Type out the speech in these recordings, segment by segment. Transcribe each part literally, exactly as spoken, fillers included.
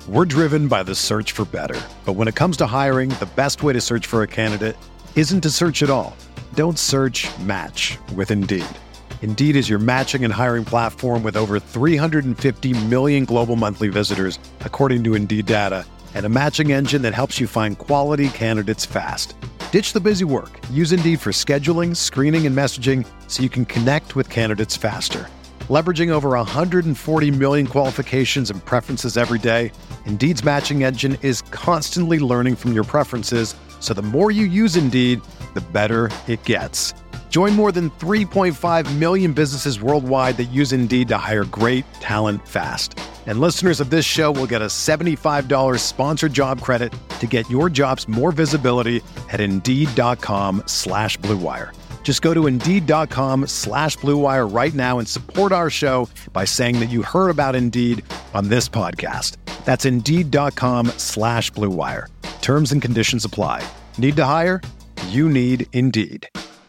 We're driven by the search for better. But when it comes to hiring, the best way to search for a candidate isn't to search at all. Don't search, match with Indeed. Indeed is your matching and hiring platform with over three hundred fifty million global monthly visitors, according to Indeed data, and a matching engine that helps you find quality candidates fast. Ditch the busy work. Use Indeed for scheduling, screening, and messaging so you can connect with candidates faster. Leveraging over one hundred forty million qualifications and preferences every day, Indeed's matching engine is constantly learning from your preferences, so the more you use Indeed, the better it gets. Join more than three point five million businesses worldwide that use Indeed to hire great talent fast. And listeners of this show will get a seventy-five dollars sponsored job credit to get your jobs more visibility at Indeed.com slash Blue Wire. Just go to Indeed.com slash Blue Wire right now and support our show by saying that you heard about Indeed on this podcast. That's Indeed.com slash Blue Wire. Terms and conditions apply. Need to hire? You need Indeed.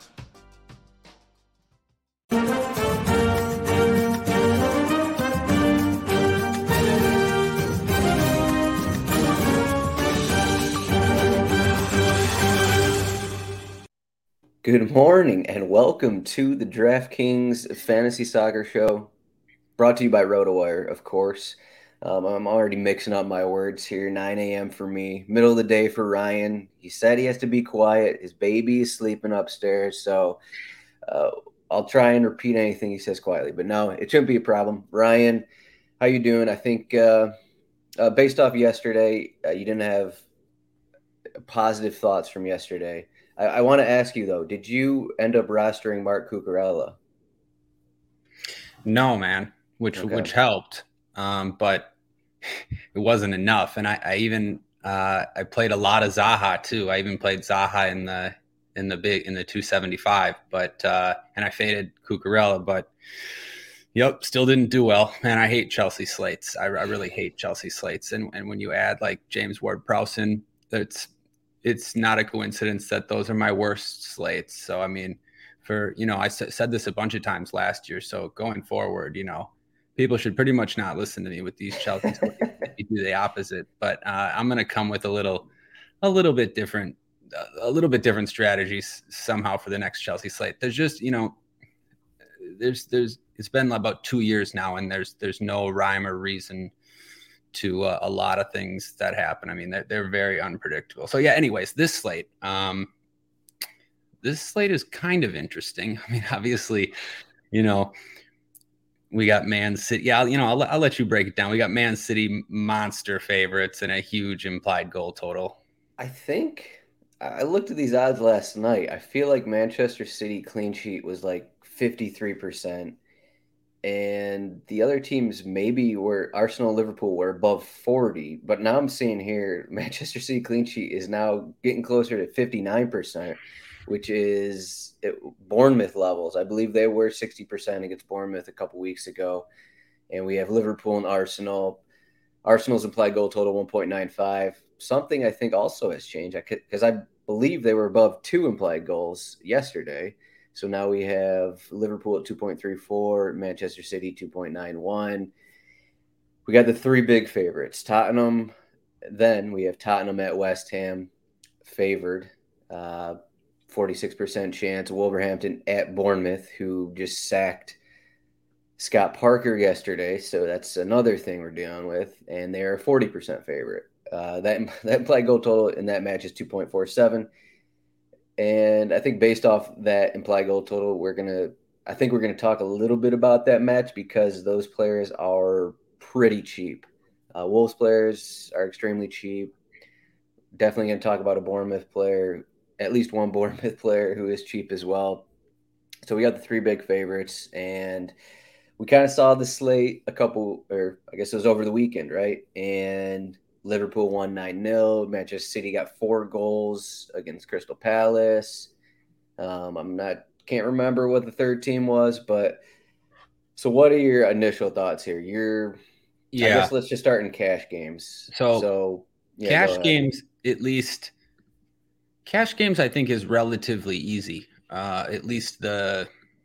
Good morning and welcome to the DraftKings Fantasy Soccer Show, brought to you by RotoWire, of course. Um, I'm already mixing up my words here. nine a.m. for me, middle of the day for Ryan. He said he has to be quiet. His baby is sleeping upstairs, so uh, I'll try and repeat anything he says quietly. But no, it shouldn't be a problem. Ryan, how you doing? I think uh, uh, based off yesterday, uh, you didn't have positive thoughts from yesterday. I, I want to ask you, though, did you end up rostering Mark Cucurella? No, man, which okay. which helped, um, but it wasn't enough. And I, I even uh, I played a lot of Zaha too. I even played Zaha in the in the big in the two seventy-five, but uh, and I faded Cucurella, but yep, still didn't do well. Man, I hate Chelsea slates. I, I really hate Chelsea slates. And and when you add like James Ward-Prowse in, that's it's not a coincidence that those are my worst slates. So, I mean, for, you know, I s- said this a bunch of times last year. So going forward, you know, people should pretty much not listen to me with these Chelsea slates. You do the opposite, but uh, I'm going to come with a little, a little bit different, a little bit different strategies somehow for the next Chelsea slate. There's just, you know, there's, there's, it's been about two years now and there's, there's no rhyme or reason to uh, a lot of things that happen. I mean, they're, they're very unpredictable. So yeah, anyways, this slate, um, this slate is kind of interesting. I mean, obviously, you know, we got Man City. Yeah, you know, I'll, I'll let you break it down. We got Man City monster favorites and a huge implied goal total. I think I looked at these odds last night. I feel like Manchester City clean sheet was like fifty-three percent. And the other teams maybe were Arsenal and Liverpool were above forty, but now I'm seeing here Manchester City clean sheet is now getting closer to fifty-nine percent, which is at Bournemouth levels. I believe they were sixty percent against Bournemouth a couple weeks ago. And we have Liverpool and Arsenal. Arsenal's implied goal total one point nine five. Something I think also has changed because I, I believe they were above two implied goals yesterday. So now we have Liverpool at two point three four, Manchester City two point nine one. We got the three big favorites. Tottenham, then we have Tottenham at West Ham, favored, uh, forty-six percent chance. Wolverhampton at Bournemouth, who just sacked Scott Parker yesterday. So that's another thing we're dealing with. And they're a forty percent favorite. Uh, that, that implied goal total in that match is two point four seven. And I think based off that implied goal total, we're going to – I think we're going to talk a little bit about that match because those players are pretty cheap. Uh, Wolves players are extremely cheap. Definitely going to talk about a Bournemouth player, at least one Bournemouth player who is cheap as well. So we got the three big favorites, and we kind of saw the slate a couple – or I guess it was over the weekend, right? And – Liverpool won nine nil. Manchester City got four goals against Crystal Palace. Um, I'm not can't remember what the third team was, but so what are your initial thoughts here? You're yeah. I guess let's just start in cash games. So, so yeah, cash games, at least cash games, I think is relatively easy. Uh, at least the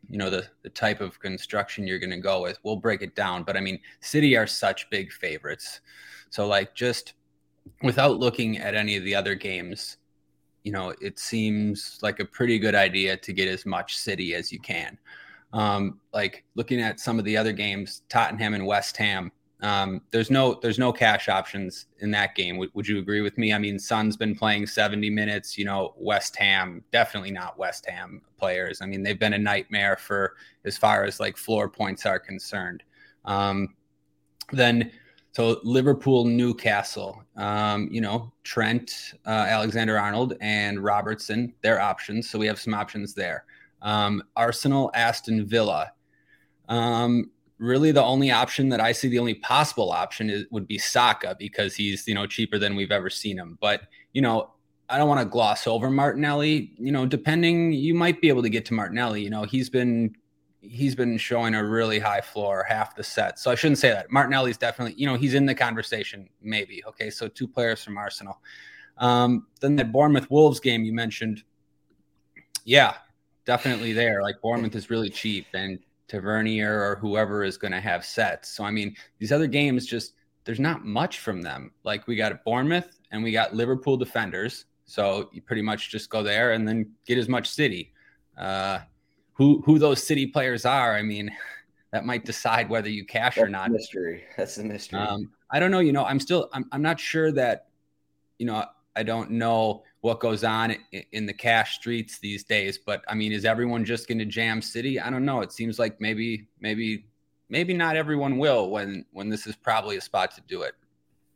you know, the, the type of construction you're going to go with. We'll break it down. But I mean, City are such big favorites. So like just without looking at any of the other games, you know, it seems like a pretty good idea to get as much City as you can. Um, like looking at some of the other games, Tottenham and West Ham, um, there's no there's no cash options in that game. W- would you agree with me? I mean, Son's been playing seventy minutes. You know, West Ham, definitely not West Ham players. I mean, they've been a nightmare for as far as like floor points are concerned. Um, then so Liverpool, Newcastle, um, you know, Trent, uh, Alexander-Arnold, and Robertson, their options. So we have some options there. Um, Arsenal, Aston Villa. Um, really the only option that I see, the only possible option is, would be Saka, because he's, you know, cheaper than we've ever seen him. But, you know, I don't want to gloss over Martinelli. You know, depending, you might be able to get to Martinelli. You know, he's been he's been showing a really high floor half the set. So I shouldn't say that. Martinelli's definitely, you know, he's in the conversation, maybe. Okay, so two players from Arsenal. Um, then that Bournemouth Wolves game you mentioned, yeah, definitely there. Like Bournemouth is really cheap, and Tavernier or whoever is going to have sets. So, I mean, these other games, just there's not much from them. Like we got Bournemouth and we got Liverpool defenders. So you pretty much just go there and then get as much City. Uh, who who those City players are, I mean, that might decide whether you cash That's or not. The mystery. That's the mystery. Um, I don't know. You know, I'm still I'm I'm not sure that, you know, I don't know what goes on in, in the cash streets these days, but I mean, is everyone just going to jam City? I don't know. It seems like maybe, maybe, maybe not everyone will when, when this is probably a spot to do it.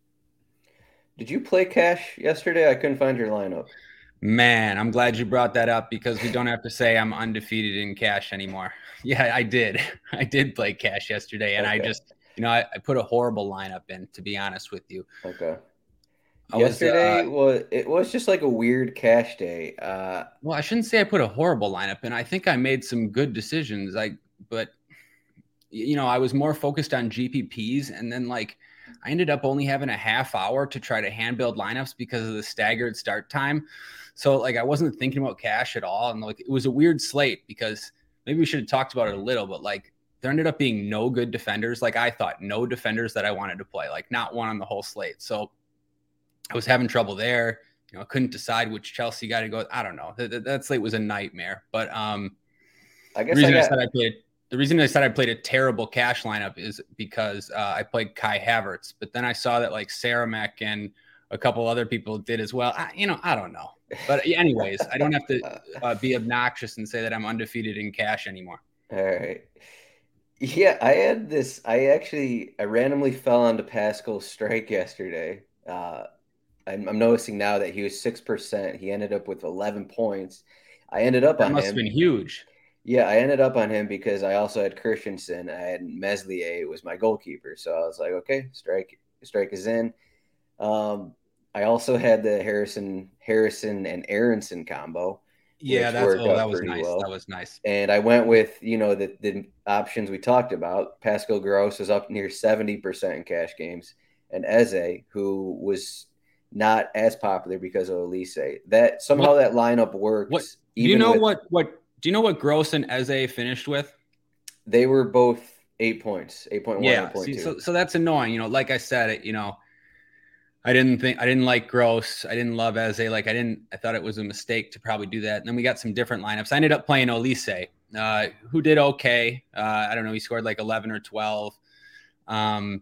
Did you play cash yesterday? I couldn't find your lineup. Man, I'm glad you brought that up, because we don't have to say I'm undefeated in cash anymore. Yeah, I did. I did play cash yesterday, and okay. I just, you know, I, I put a horrible lineup in, to be honest with you. Okay. I yesterday was, uh, was it was just like a weird cash day. Uh, well, I shouldn't say I put a horrible lineup in. I think I made some good decisions. I, but you know, I was more focused on G P Ps, and then like I ended up only having a half hour to try to hand build lineups because of the staggered start time. So like I wasn't thinking about cash at all, and like it was a weird slate, because maybe we should have talked about it a little, but like there ended up being no good defenders. Like I thought, no defenders that I wanted to play, like not one on the whole slate. So I was having trouble there. You know, I couldn't decide which Chelsea guy to go with. I don't know. That, that slate was a nightmare. But um, I guess the reason I, I, got... I said I played the reason I said I played a terrible cash lineup is because uh, I played Kai Havertz. But then I saw that like Saramek and a couple other people did as well. I, you know, I don't know. But anyways, I don't have to uh, be obnoxious and say that I'm undefeated in cash anymore. All right. Yeah, I had this. I actually I randomly fell onto Pascal's strike yesterday. Uh, I'm, I'm noticing now that he was six percent. He ended up with eleven points. I ended up that on him. That must have been huge. Yeah, I ended up on him because I also had Christensen. I had Meslier was my goalkeeper. So I was like, okay, strike strike is in. Um, I also had the Harrison Harrison and Aronson combo. Yeah, that's oh, that was nice. Well. That was nice. And I went with, you know, the, the options we talked about. Pascal Gross was up near seventy percent in cash games, and Eze, who was not as popular because of Elise. That somehow what, that lineup works. What, do you know with, what what do you know what Gross and Eze finished with? They were both eight points, eight point one, yeah, eight point two. So so that's annoying. You know, like I said, it, you know, I didn't think I didn't like Gross. I didn't love Eze. Like I didn't. I thought it was a mistake to probably do that. And then we got some different lineups. I ended up playing Elise, uh, who did okay. Uh, I don't know. He scored like eleven or twelve. Um,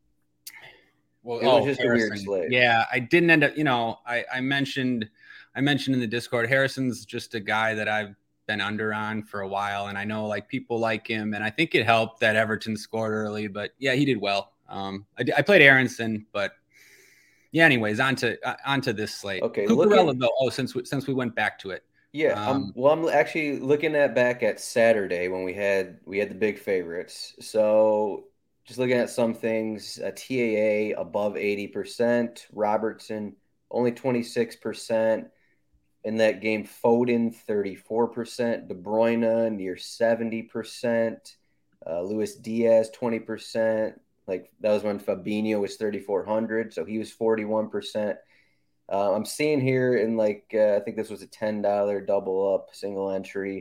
well, it oh, was just Harrison. a weird slate. Yeah, I didn't end up. You know, I, I mentioned I mentioned in the Discord, Harrison's just a guy that I've been under on for a while, and I know like people like him, and I think it helped that Everton scored early. But yeah, he did well. Um, I, I played Aronson, but. Yeah. Anyways, on to uh, on to this slate. Okay. Cucurella, looking, though. Oh, since we, since we went back to it. Yeah. Um, um, well, I'm actually looking at back at Saturday when we had we had the big favorites. So just looking at some things, a T A A above eighty percent, Robertson only twenty-six percent in that game. Foden thirty-four percent, De Bruyne near seventy percent, uh, Luis Diaz twenty percent. Like that was when Fabinho was thirty-four hundred, so he was forty-one percent. Uh, I'm seeing here in like uh, I think this was a ten dollar double up single entry.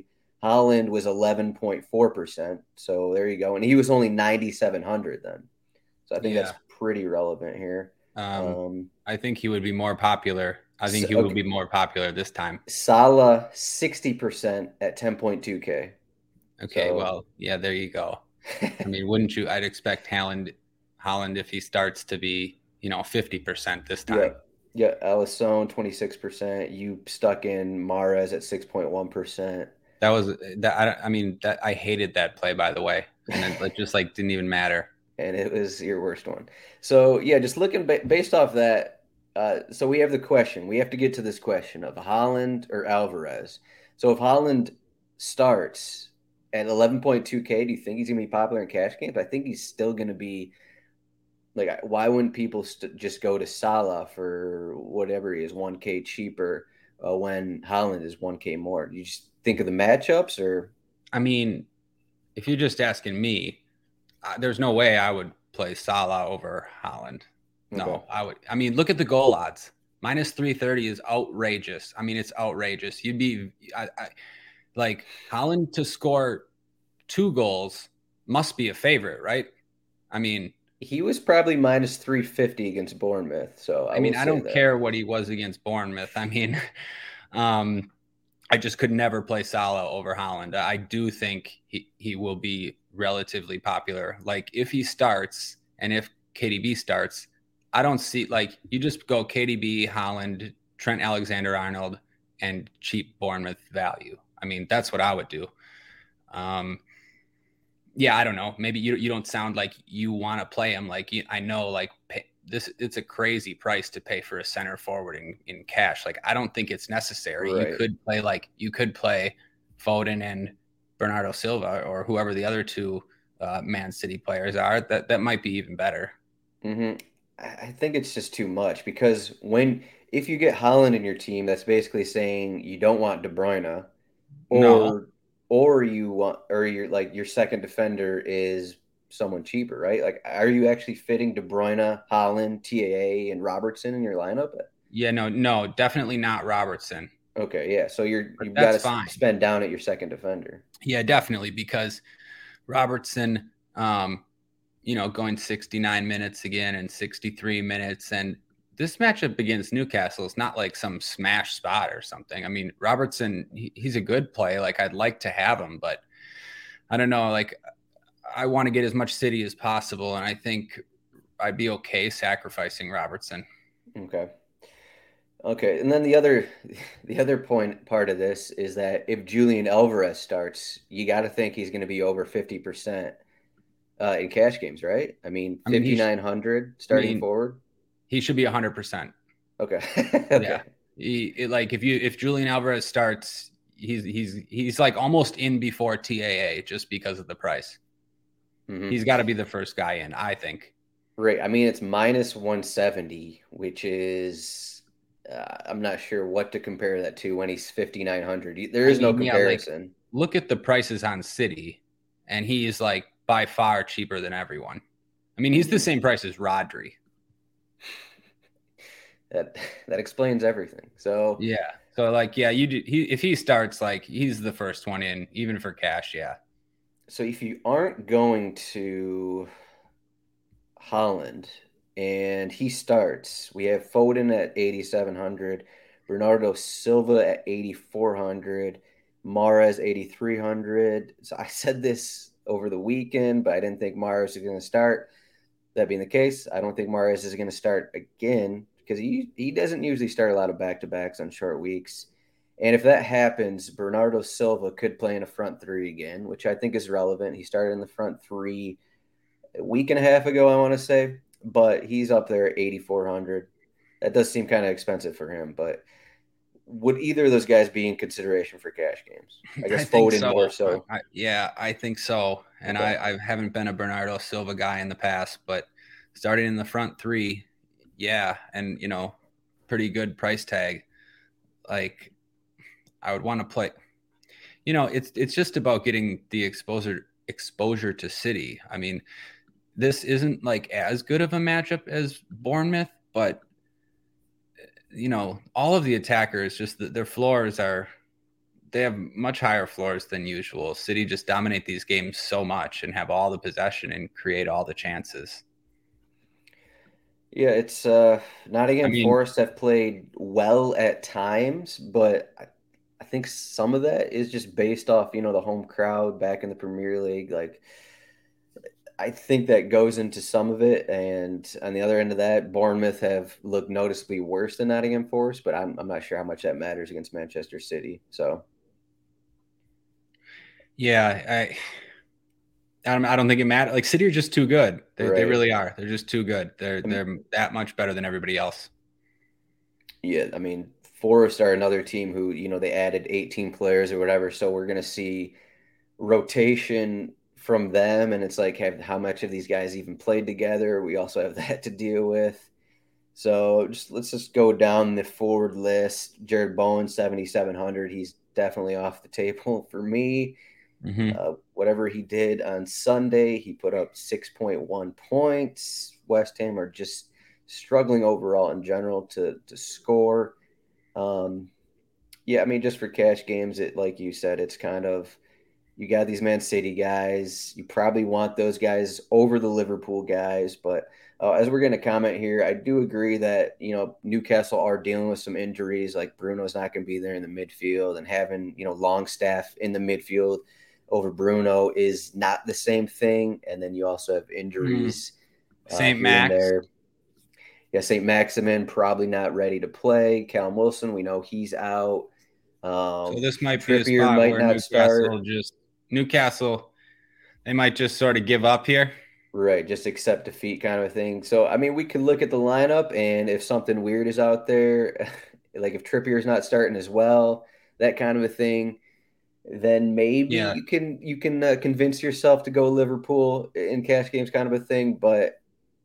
Haaland was eleven point four percent. So there you go. And he was only ninety-seven hundred then. So I think yeah. that's pretty relevant here. Um, um, I think he would be more popular. I think he okay. will be more popular this time. Salah, sixty percent at ten point two K. Okay, so, well, yeah, there you go. I mean, wouldn't you? I'd expect Haaland, Haaland if he starts to be, you know, fifty percent this time. Yeah, yeah. Alisson, twenty-six percent. You stuck in Mahrez at six point one percent. That was that. I, I mean, that I hated that play, by the way, and it like, just like didn't even matter. And it was your worst one. So yeah, just looking ba- based off that. Uh, so we have the question. We have to get to this question of Haaland or Alvarez. So if Haaland starts at eleven point two K, do you think he's going to be popular in cash games? I think he's still going to be like, why wouldn't people st- just go to Salah for whatever he is, one K cheaper uh, when Haaland is one K more? Do you just think of the matchups or? I mean, if you're just asking me, uh, there's no way I would play Salah over Haaland. No, okay. I would. I mean, look at the goal odds. Minus three thirty is outrageous. I mean, it's outrageous. You'd be I, I, like Haaland to score two goals must be a favorite, right? I mean, he was probably minus three fifty against Bournemouth. So I, I mean, I don't that. care what he was against Bournemouth. I mean, um, I just could never play Salah over Haaland. I do think he, he will be relatively popular. Like if he starts and if K D B starts, I don't see like you just go K D B, Haaland, Trent Alexander-Arnold, and cheap Bournemouth value. I mean, that's what I would do. Um, yeah, I don't know. Maybe you you don't sound like you want to play him. Like I know, like pay, this, it's a crazy price to pay for a center forward in, in cash. Like I don't think it's necessary. Right. You could play like you could play Foden and Bernardo Silva or whoever the other two uh, Man City players are. That that might be even better. Mm-hmm. I think it's just too much because when if you get Haaland in your team, that's basically saying you don't want De Bruyne, or no. or you want or you're like your second defender is someone cheaper, right? Like, are you actually fitting De Bruyne, Haaland, T A A, and Robertson in your lineup? Yeah, no, no, definitely not Robertson. Okay, yeah, so you're you've got to spend down at your second defender. Yeah, definitely, because Robertson. Um, you know, going sixty-nine minutes again and sixty-three minutes. And this matchup against Newcastle is not like some smash spot or something. I mean, Robertson, he, he's a good play. Like I'd like to have him, but I don't know. Like I want to get as much City as possible. And I think I'd be okay sacrificing Robertson. Okay. Okay. And then the other, the other point part of this is that if Julian Alvarez starts, you got to think he's going to be over fifty percent. Uh, in cash games, right? I mean, fifty-nine hundred I mean, starting I mean, forward. He should be one hundred percent. Okay. okay. Yeah. He, it, like if you if Julian Alvarez starts, he's he's he's like almost in before T A A just because of the price. Mm-hmm. He's got to be the first guy in, I think. Right. I mean, it's minus one seventy, which is uh, I'm not sure what to compare that to when he's fifty-nine hundred. There is I mean, no comparison. Yeah, like, look at the prices on City, and he's like by far cheaper than everyone. I mean, he's the same price as Rodri. That that explains everything. So yeah, so like yeah, you do. He if he starts, like he's the first one in, even for cash. Yeah. So if you aren't going to Haaland and he starts, we have Foden at eighty-seven hundred, Bernardo Silva at eighty-four hundred, Mahrez eighty-three hundred. So I said this over the weekend, but I didn't think Mahrez was going to start. That being the case, I don't think Mahrez is going to start again because he, he doesn't usually start a lot of back-to-backs on short weeks. And if that happens, Bernardo Silva could play in a front three again, which I think is relevant. He started in the front three a week and a half ago, I want to say, but he's up there at eighty-four hundred. That does seem kind of expensive for him, but would either of those guys be in consideration for cash games? I guess I Foden so. more so. I, yeah, I think so. And okay. I, I haven't been a Bernardo Silva guy in the past, but starting in the front three, yeah, and, you know, pretty good price tag. Like, I would want to play. You know, it's it's just about getting the exposure exposure to City. I mean, this isn't like as good of a matchup as Bournemouth, but you know, all of the attackers, just the, their floors are they have much higher floors than usual. City just dominate these games so much and have all the possession and create all the chances. Yeah, it's uh, Nottingham I mean, Forest have played well at times, but I, I think some of that is just based off, you know, the home crowd back in the Premier League. Like, I think that goes into some of it. And on the other end of that, Bournemouth have looked noticeably worse than Nottingham Forest, but I'm I'm not sure how much that matters against Manchester City. So, yeah, I. I don't, I don't think it matters. Like City are just too good. They, right. they really are. They're just too good. They're they're that much better than everybody else. Yeah, I mean, Forest are another team who, you know, they added eighteen players or whatever. So we're going to see rotation from them. And it's like, have, how much of these guys even played together? We also have that to deal with. So just let's just go down the forward list. Jared Bowen, seventy-seven hundred. He's definitely off the table for me. Mm-hmm. Uh, whatever he did on Sunday, he put up six point one points. West Ham are just struggling overall in general to to score. Um, yeah, I mean, just for cash games, it like you said, it's kind of you got these Man City guys. You probably want those guys over the Liverpool guys, but uh, as we're going to comment here, I do agree that you know Newcastle are dealing with some injuries. Like Bruno's not going to be there in the midfield, and having you know Longstaff in the midfield over Bruno is not the same thing. And then you also have injuries. Mm. Saint Uh, Max. There. Yeah, Saint Maximin probably not ready to play. Callum Wilson, we know he's out. Um, so this might Trippier be a spot might where not Newcastle start. just Newcastle, they might just sort of give up here. Right, just accept defeat kind of a thing. So, I mean, we could look at the lineup, and if something weird is out there, like if Trippier's not starting as well, that kind of a thing, then maybe yeah. you can you can uh, convince yourself to go Liverpool in cash games kind of a thing. But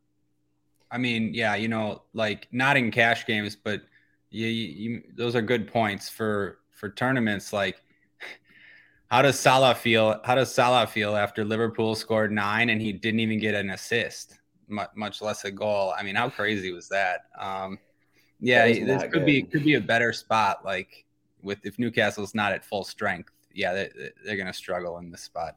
I mean, yeah, you know, like not in cash games, but you, you, those are good points for for tournaments. Like, how does Salah feel? How does Salah feel after Liverpool scored nine and he didn't even get an assist, much, much less a goal? I mean, how crazy was that? Um, yeah, that this could good. be could be a better spot. Like with if Newcastle's not at full strength. Yeah, they're, they're going to struggle in this spot.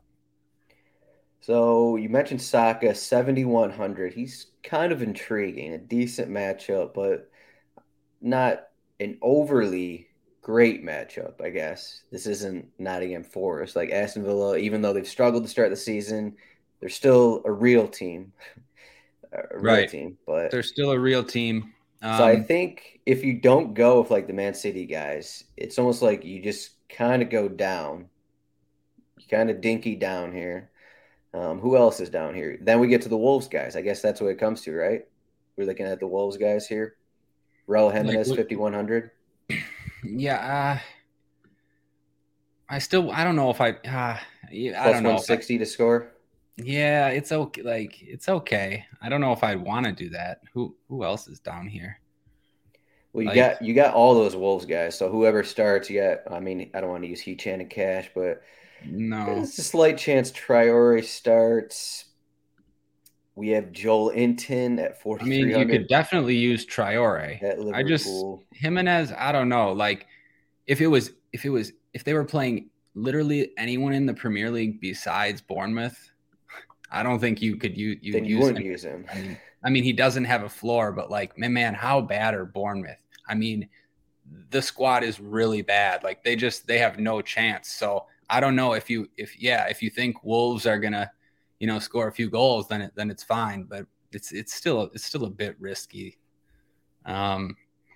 So you mentioned Saka, seventy-one hundred. He's kind of intriguing, a decent matchup, but not an overly great matchup, I guess. This isn't Nottingham Forest. Like Aston Villa, even though they've struggled to start the season, they're still a real team. A real right. team, but they're still a real team. Um, so I think if you don't go with like the Man City guys, it's almost like you just kind of go down. You kind of dinky down here. Um, who else is down here? Then we get to the Wolves guys. I guess that's what it comes to, right? We're looking at the Wolves guys here. Raul Jimenez, like, fifty-one hundred. Yeah. Uh, I still, I don't know if I, uh, I Plus don't know. one sixty to score. Yeah, it's okay. Like, it's okay. I don't know if I'd want to do that. Who, who else is down here? Well, you like, got you got all those Wolves guys. So whoever starts, you got. I mean, I don't want to use Heat-Chan and Cash, but no, there's a slight chance Traore starts. We have Joel Inton at forty-three hundred. I mean, you could definitely use Traore. At Liverpool. I just Jimenez. I don't know. Like, if it was, if it was, if they were playing literally anyone in the Premier League besides Bournemouth, I don't think you could use. You, then you use wouldn't him. use him. I mean, I mean, he doesn't have a floor, but like, man, man, how bad are Bournemouth? I mean, the squad is really bad. Like they just, they have no chance. So I don't know if you, if, yeah, if you think Wolves are going to, you know, score a few goals, then it, then it's fine, but it's, it's still, it's still a bit risky. Um,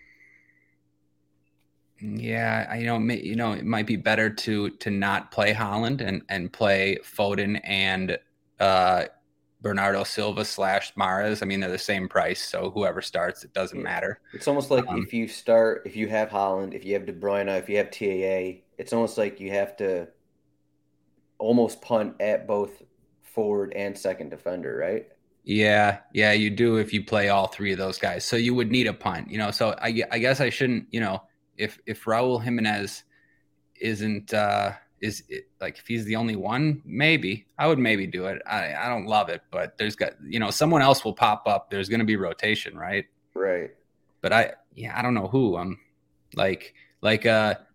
yeah, I, you know, may, you know, it might be better to, to not play Haaland and, and play Foden and, uh, Bernardo Silva slash Mahrez. I mean, they're the same price, so whoever starts, it doesn't yeah. matter. It's almost like um, if you start, if you have Haaland, if you have De Bruyne, if you have T A A, it's almost like you have to almost punt at both forward and second defender, right? Yeah, yeah, you do if you play all three of those guys. So you would need a punt, you know. So I, I guess I shouldn't, you know, if if Raul Jimenez isn't uh, is it, like if he's the only one, maybe I would maybe do it. I, I don't love it, but there's got, you know, someone else will pop up. There's going to be rotation, right? Right. But I, yeah, I don't know who. Um, like like uh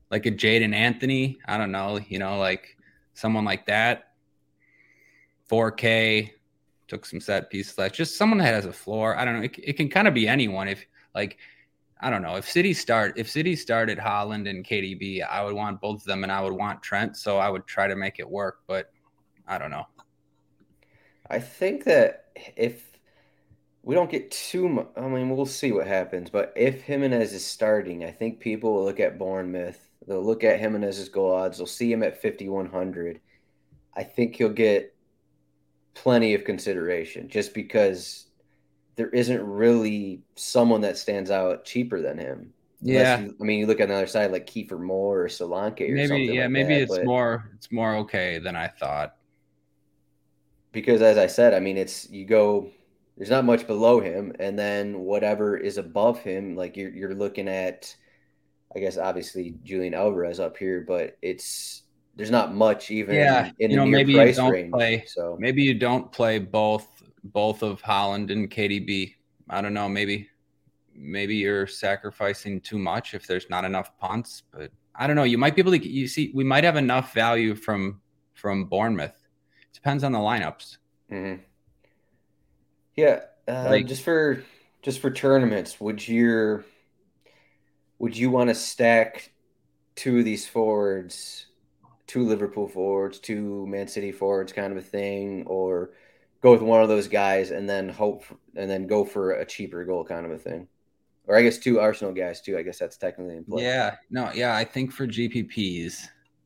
like a Jaden Anthony. I don't know, you know, like someone like that. four K, took some set pieces left. Just someone that has a floor. I don't know. It, it can kind of be anyone. If like, I don't know. If City start, if City started Haaland and K D B, I would want both of them, and I would want Trent. So I would try to make it work, but I don't know. I think that if we don't get too much, I mean, we'll see what happens. But if Jimenez is starting, I think people will look at Bournemouth. They'll look at Jimenez's goal odds. They'll see him at fifty-one hundred. I think he'll get plenty of consideration just because there isn't really someone that stands out cheaper than him. Yeah, you, I mean, you look at the other side like Kiefer Moore or Solanke or maybe, something. Yeah, like maybe that, it's but more it's more okay than I thought. Because as I said, I mean, it's you go. There's not much below him, and then whatever is above him, like you're you're looking at, I guess obviously Julian Alvarez up here, but it's there's not much even yeah, in you the know, near maybe price you don't range. play. So maybe you don't play both both of Haaland and K D B. I don't know. Maybe maybe you're sacrificing too much if there's not enough punts. But I don't know. You might be able to. You see, we might have enough value from from Bournemouth. Depends on the lineups. mm-hmm. yeah, uh, Like, just for just for tournaments, would you would you want to stack two of these forwards? Two Liverpool forwards, two Man City forwards, kind of a thing, or go with one of those guys and then hope for, and then go for a cheaper goal, kind of a thing, or I guess two Arsenal guys too. I guess that's technically in play. Yeah, no, yeah, I think for G P Ps,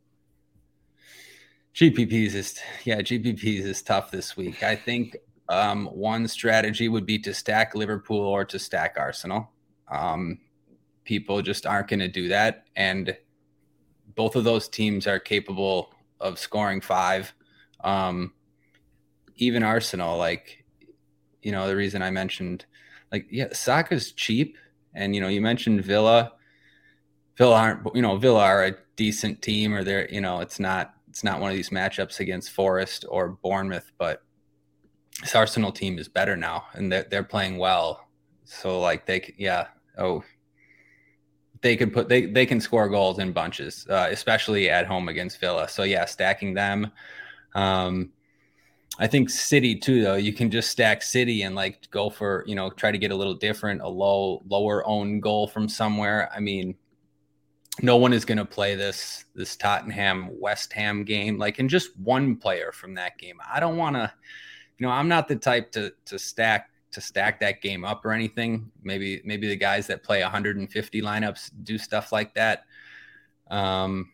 G P Ps is yeah, G P Ps is tough this week. I think um, one strategy would be to stack Liverpool or to stack Arsenal. Um, people just aren't going to do that, and both of those teams are capable of scoring five. Um, even Arsenal, like, you know, the reason I mentioned, like, yeah, Saka's cheap. And, you know, you mentioned Villa. Villa aren't, you know, Villa are a decent team, or they're, you know, it's not, it's not one of these matchups against Forest or Bournemouth, but this Arsenal team is better now and they're, they're playing well. So, like, they, yeah, oh, they could put they they can score goals in bunches, uh, especially at home against Villa. So yeah, stacking them. Um, I think City too, though. You can just stack City and like go for, you know, try to get a little different, a low lower own goal from somewhere. I mean, no one is going to play this this Tottenham West Ham game like in just one player from that game. I don't want to, you know, I'm not the type to to stack. to stack that game up or anything. Maybe, maybe the guys that play one hundred fifty lineups do stuff like that. Um,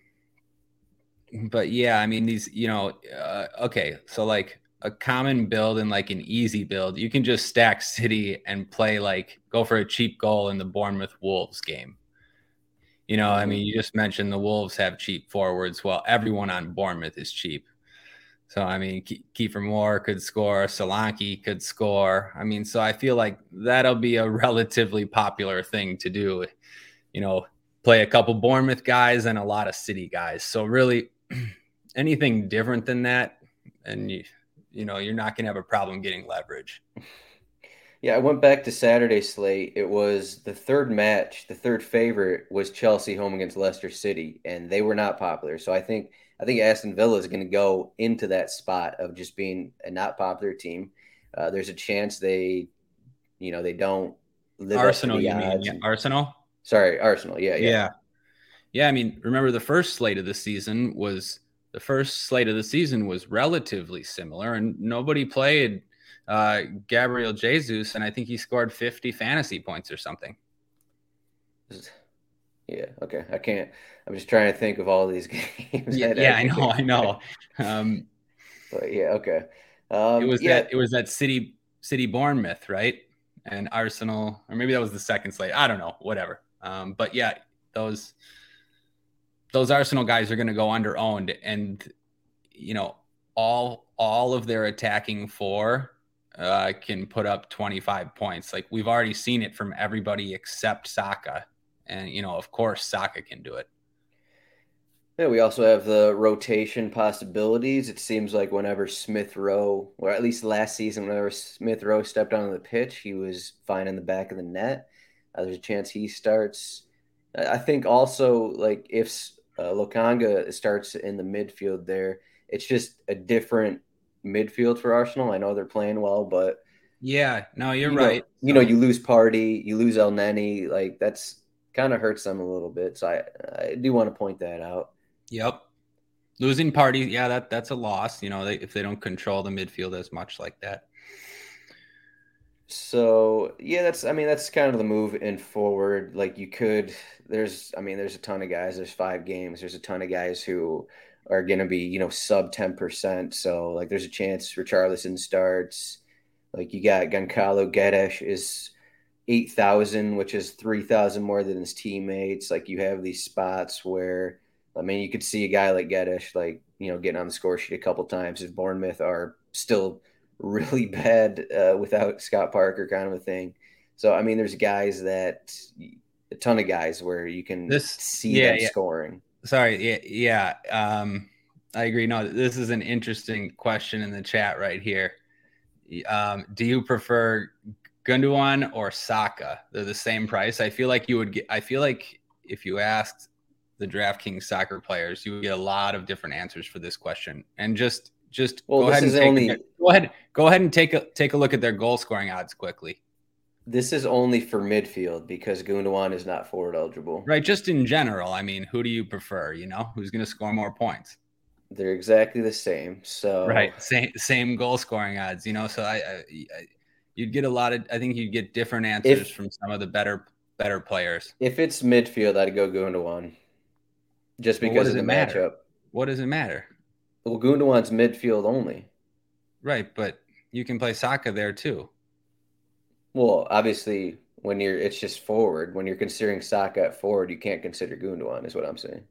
but yeah, I mean, these, you know, uh, okay. So like a common build and like an easy build, you can just stack City and play like go for a cheap goal in the Bournemouth Wolves game. You know, I mean, you just mentioned the Wolves have cheap forwards. Well, everyone on Bournemouth is cheap. So, I mean, Ke- Kiefer Moore could score. Solanke could score. I mean, so I feel like that'll be a relatively popular thing to do. You know, play a couple Bournemouth guys and a lot of City guys. So really anything different than that, and you, you know, you're not going to have a problem getting leverage. Yeah, I went back to Saturday's slate. It was the third match. The third favorite was Chelsea home against Leicester City, and they were not popular. So I think I think Aston Villa is going to go into that spot of just being a not popular team. Uh, there's a chance they, you know, they don't live Arsenal, up to the you mean? Yeah. Arsenal? Sorry, Arsenal. Yeah, yeah, yeah, yeah. I mean, remember the first slate of the season was the first slate of the season was relatively similar, and nobody played uh, Gabriel Jesus, and I think he scored fifty fantasy points or something. Yeah. Okay. I can't. I'm just trying to think of all these games. Yeah, yeah I know. I know. Um, but yeah. Okay. Um, it was yeah. that. It was that City City Bournemouth, right? And Arsenal, or maybe that was the second slate. I don't know. Whatever. Um, but yeah, those those Arsenal guys are going to go under owned, and you know all all of their attacking four uh, can put up twenty-five points. Like we've already seen it from everybody except Saka. And, you know, of course, Saka can do it. Yeah, we also have the rotation possibilities. It seems like whenever Smith Rowe, or at least last season, whenever Smith Rowe stepped onto the pitch, he was fine in the back of the net. Uh, there's a chance he starts. I think also, like, if Uh, Lokanga starts in the midfield there. It's just a different midfield for Arsenal. I know they're playing well, but yeah, no, you're you right. Know, you know, you lose Party, you lose El Neni, like that's kind of hurts them a little bit. So I, I do want to point that out. Yep. Losing Party, yeah, that that's a loss, you know, they, if they don't control the midfield as much like that. So yeah, that's I mean that's kind of the move in forward. Like you could, there's I mean there's a ton of guys. There's five games. There's a ton of guys who are going to be you know sub ten percent. So like there's a chance Richarlison starts. Like you got Goncalo Guedes is eight thousand, which is three thousand more than his teammates. Like you have these spots where I mean you could see a guy like Guedes like you know getting on the score sheet a couple times. If Bournemouth are still really bad uh, without Scott Parker kind of a thing. So, I mean, there's guys that a ton of guys where you can this, see yeah, them yeah. scoring. Sorry. Yeah. Yeah. Um, I agree. No, this is an interesting question in the chat right here. Um, do you prefer Gundogan or Saka? They're the same price. I feel like you would get, I feel like if you asked the DraftKings soccer players, you would get a lot of different answers for this question. And just, Just well, go ahead and take only, a, go ahead go ahead and take a take a look at their goal scoring odds quickly. This is only for midfield because Gundogan is not forward eligible. Right, just in general. I mean, who do you prefer? You know, who's going to score more points? They're exactly the same. So right, same same goal scoring odds. You know, so I, I, I you'd get a lot of. I think you'd get different answers if, from some of the better better players. If it's midfield, I'd go Gundogan. Just because well, of the matter? matchup. What does it matter? Well, Gundogan's midfield only. Right, but you can play Saka there too. Well, obviously, when you're it's just forward. When you're considering Saka at forward, you can't consider Gundogan, is what I'm saying.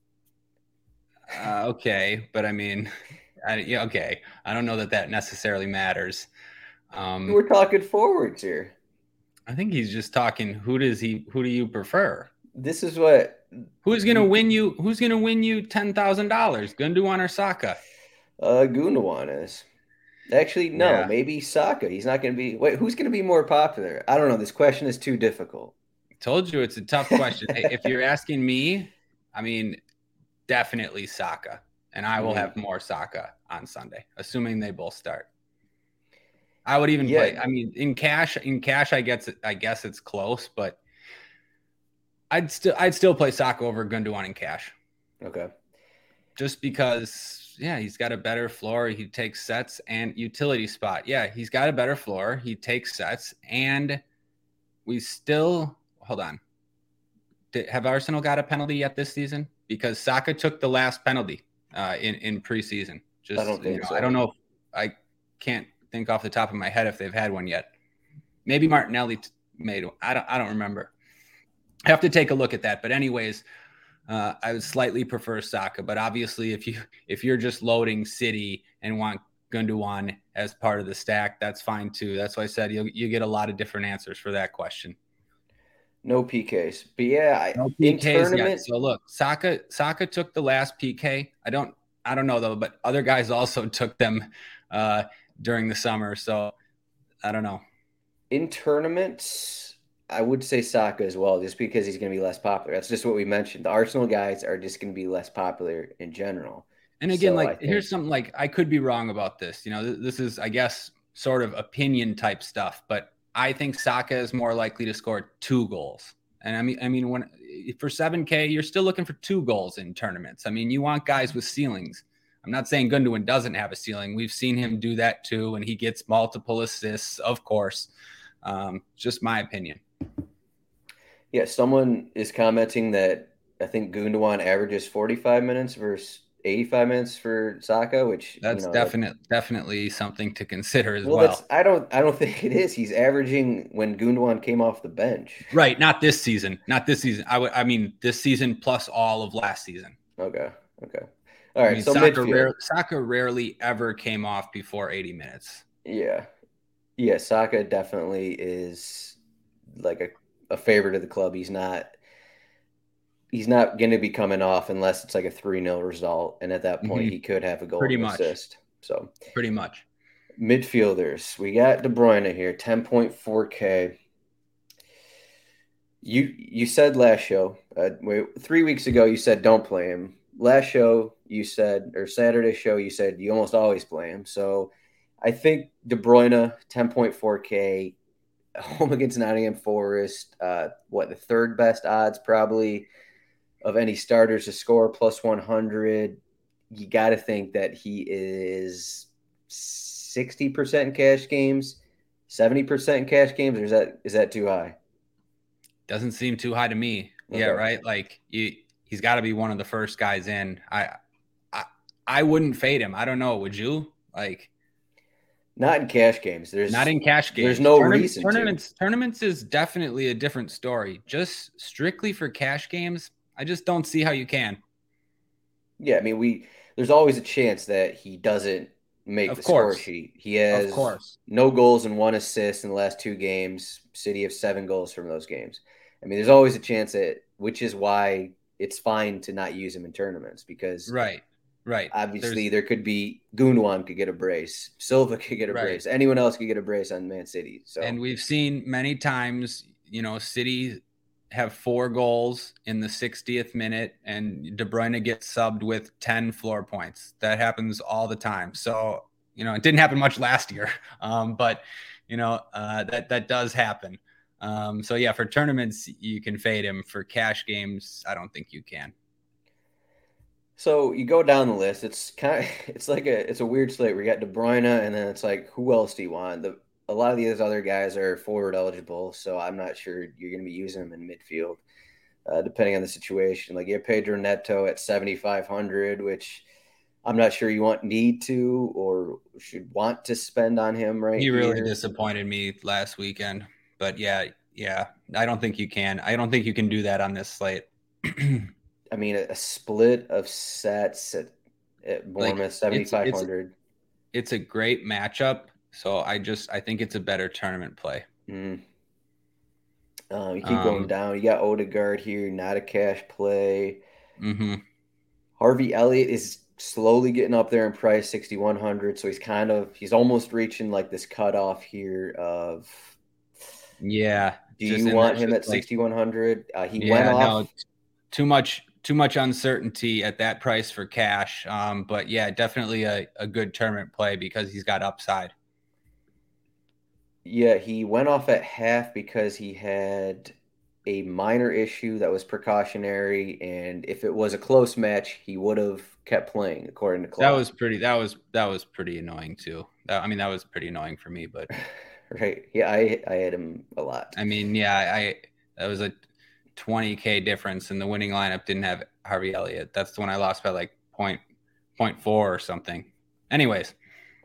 Uh, okay, but I mean, I, yeah, okay. I don't know that that necessarily matters. Um, We're talking forwards here. I think he's just talking. Who does he? Who do you prefer? This is what. Who's gonna win you? Who's gonna win you ten thousand dollars? Gundogan or Saka? Uh, Gundogan is. Actually, no. Yeah. Maybe Saka. He's not gonna be. Wait, who's gonna be more popular? I don't know. This question is too difficult. Told you it's a tough question. If you're asking me, I mean, definitely Saka, and I will mm-hmm. have more Saka on Sunday, assuming they both start. I would even yeah. play. I mean, in cash, in cash, I guess I guess it's close, but. I'd still I'd still play Saka over Gundogan in cash. Okay. Just because, yeah, he's got a better floor. He takes sets and utility spot. Yeah, he's got a better floor. He takes sets, and we still hold on. Did, have Arsenal got a penalty yet this season? Because Saka took the last penalty uh, in in preseason. Just I don't think you know, so. I don't know. If, I can't think off the top of my head if they've had one yet. Maybe Martinelli t- made one. I don't. I don't remember. I have to take a look at that. But anyways, uh, I would slightly prefer Saka. But obviously, if you if you're just loading City and want Gundogan as part of the stack, that's fine too. That's why I said you you get a lot of different answers for that question. No P Ks, but yeah, no P Ks in tournament. Yet. So look, Saka Saka took the last P K. I don't I don't know though, but other guys also took them uh, during the summer. So I don't know. In tournaments. I would say Saka as well, just because he's going to be less popular. That's just what we mentioned. The Arsenal guys are just going to be less popular in general. And again, so like think... here's something like I could be wrong about this. You know, th- this is, I guess, sort of opinion type stuff, but I think Saka is more likely to score two goals. And I mean, I mean, when for seven K, you're still looking for two goals in tournaments. I mean, you want guys with ceilings. I'm not saying Gundogan doesn't have a ceiling. We've seen him do that too, and he gets multiple assists, of course. Um, just my opinion. Yeah, someone is commenting that I think Gundogan averages forty-five minutes versus eighty-five minutes for Saka, which that's you know, definitely that, definitely something to consider as well. well. That's, I don't I don't think it is. He's averaging when Gundogan came off the bench. Right, not this season. Not this season. I would I mean this season plus all of last season. Okay. Okay. All right. I mean, so Saka, rare, Saka rarely ever came off before eighty minutes. Yeah. Yeah, Saka definitely is like a a favorite of the club. He's not he's not going to be coming off unless it's like a three nil result, and at that point mm-hmm. he could have a goal Pretty and much. assist. So pretty much. Midfielders, we got De Bruyne here, ten point four K. You you said last show, uh, wait, three weeks ago, you said don't play him. Last show, you said, or Saturday show, you said you almost always play him. So I think De Bruyne, ten point four K, home against Nottingham Forest, uh, what, the third best odds probably of any starters to score, plus one hundred. You got to think that he is sixty percent in cash games, seventy percent in cash games, or is that is that too high? Doesn't seem too high to me. Okay. Yeah, right. Like you, he's got to be one of the first guys in. I, I, I wouldn't fade him. I don't know. Would you? Like, not in cash games. There's not in cash games. There's no Tournament, reason. Tournaments, to. tournaments is definitely a different story. Just strictly for cash games, I just don't see how you can. Yeah, I mean, we there's always a chance that he doesn't make of the course. score sheet. He has of course. no goals and one assist in the last two games. City have seven goals from those games. I mean, there's always a chance that, which is why it's fine to not use him in tournaments because right, right. Obviously, there's, there could be Gundogan could get a brace, Silva could get a right. brace, anyone else could get a brace on Man City. So, and we've seen many times, you know, City have four goals in the sixtieth minute, and De Bruyne gets subbed with ten floor points. That happens all the time. So, you know, it didn't happen much last year, um, but you know uh, that that does happen. Um, so yeah, for tournaments you can fade him. For cash games, I don't think you can. So you go down the list. It's kind of it's like a it's a weird slate where you got De Bruyne, and then it's like, who else do you want? The a lot of these other guys are forward eligible, so I'm not sure you're going to be using them in midfield, uh, depending on the situation. Like you have Pedro Neto at seventy-five hundred, which I'm not sure you want need to or should want to spend on him right He really here. disappointed me last weekend. But yeah, yeah, I don't think you can. I don't think you can do that on this slate. I mean, a, a split of sets at, at Bournemouth, like, seventy-five hundred. It's, it's, it's a great matchup. So I just, I think it's a better tournament play. Mm. Um, you keep um, going down. You got Odegaard here, not a cash play. Mm-hmm. Harvey Elliott is slowly getting up there in price, sixty-one hundred. So he's kind of, he's almost reaching like this cutoff here of. Yeah. Do you want him at sixty-one hundred? Uh, he yeah, went off. No, too much, too much uncertainty at that price for cash. Um, but yeah, definitely a, a good tournament play because he's got upside. Yeah, he went off at half because he had a minor issue that was precautionary, and if it was a close match, he would have kept playing, according to Klopp. That was pretty. That was that was pretty annoying too. That, I mean, that was pretty annoying for me, but right, yeah, I I had him a lot. I mean, yeah, I that was a twenty K difference, and the winning lineup didn't have Harvey Elliott. That's the one I lost by like point point four or something. Anyways.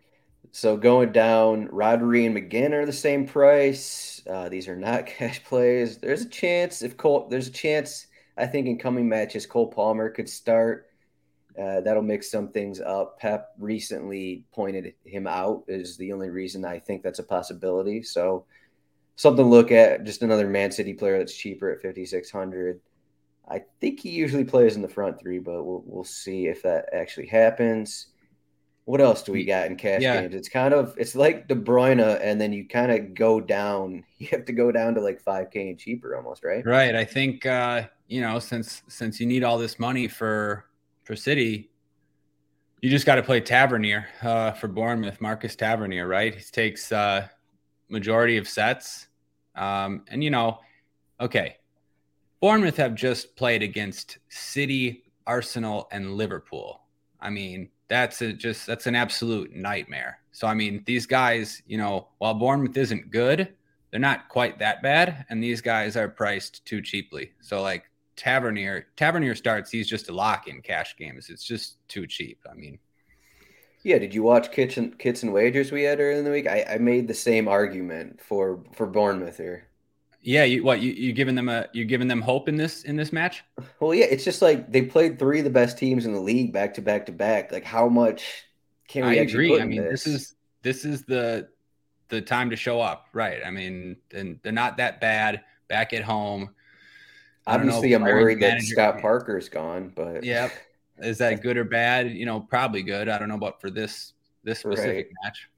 So going down, Rodri and McGinn are the same price. Uh, these are not cash plays. There's a chance if Cole, there's a chance I think in coming matches Cole Palmer could start. Uh, that'll mix some things up. Pep recently pointed him out is the only reason I think that's a possibility. So something to look at. Just another Man City player that's cheaper at fifty-six hundred. I think he usually plays in the front three, but we'll we'll see if that actually happens. What else do we got in cash yeah. games? It's kind of it's like De Bruyne, and then you kind of go down. You have to go down to like five K and cheaper, almost, right? Right. I think uh, you know since since you need all this money for for City, you just got to play Tavernier uh, for Bournemouth. Marcus Tavernier, right? He takes uh, majority of sets, um, and you know, okay, Bournemouth have just played against City, Arsenal, and Liverpool. I mean. That's a just that's an absolute nightmare. So, I mean, these guys, you know, while Bournemouth isn't good, they're not quite that bad. And these guys are priced too cheaply. So, like Tavernier, Tavernier starts, he's just a lock in cash games. It's just too cheap. I mean, yeah. Did you watch Kitchen Kits and Wagers we had earlier in the week? I, I made the same argument for for Bournemouth here. Yeah, you what you you giving them a you giving them hope in this in this match? Well, yeah, it's just like they played three of the best teams in the league back to back to back. Like, how much can we I actually agree. Put in I mean, this? this is this is the the time to show up, right? I mean, and they're not that bad back at home. Obviously, I'm worried that Scott Parker's gone, but yeah, is that good or bad? You know, probably good. I don't know about for this this specific right. match.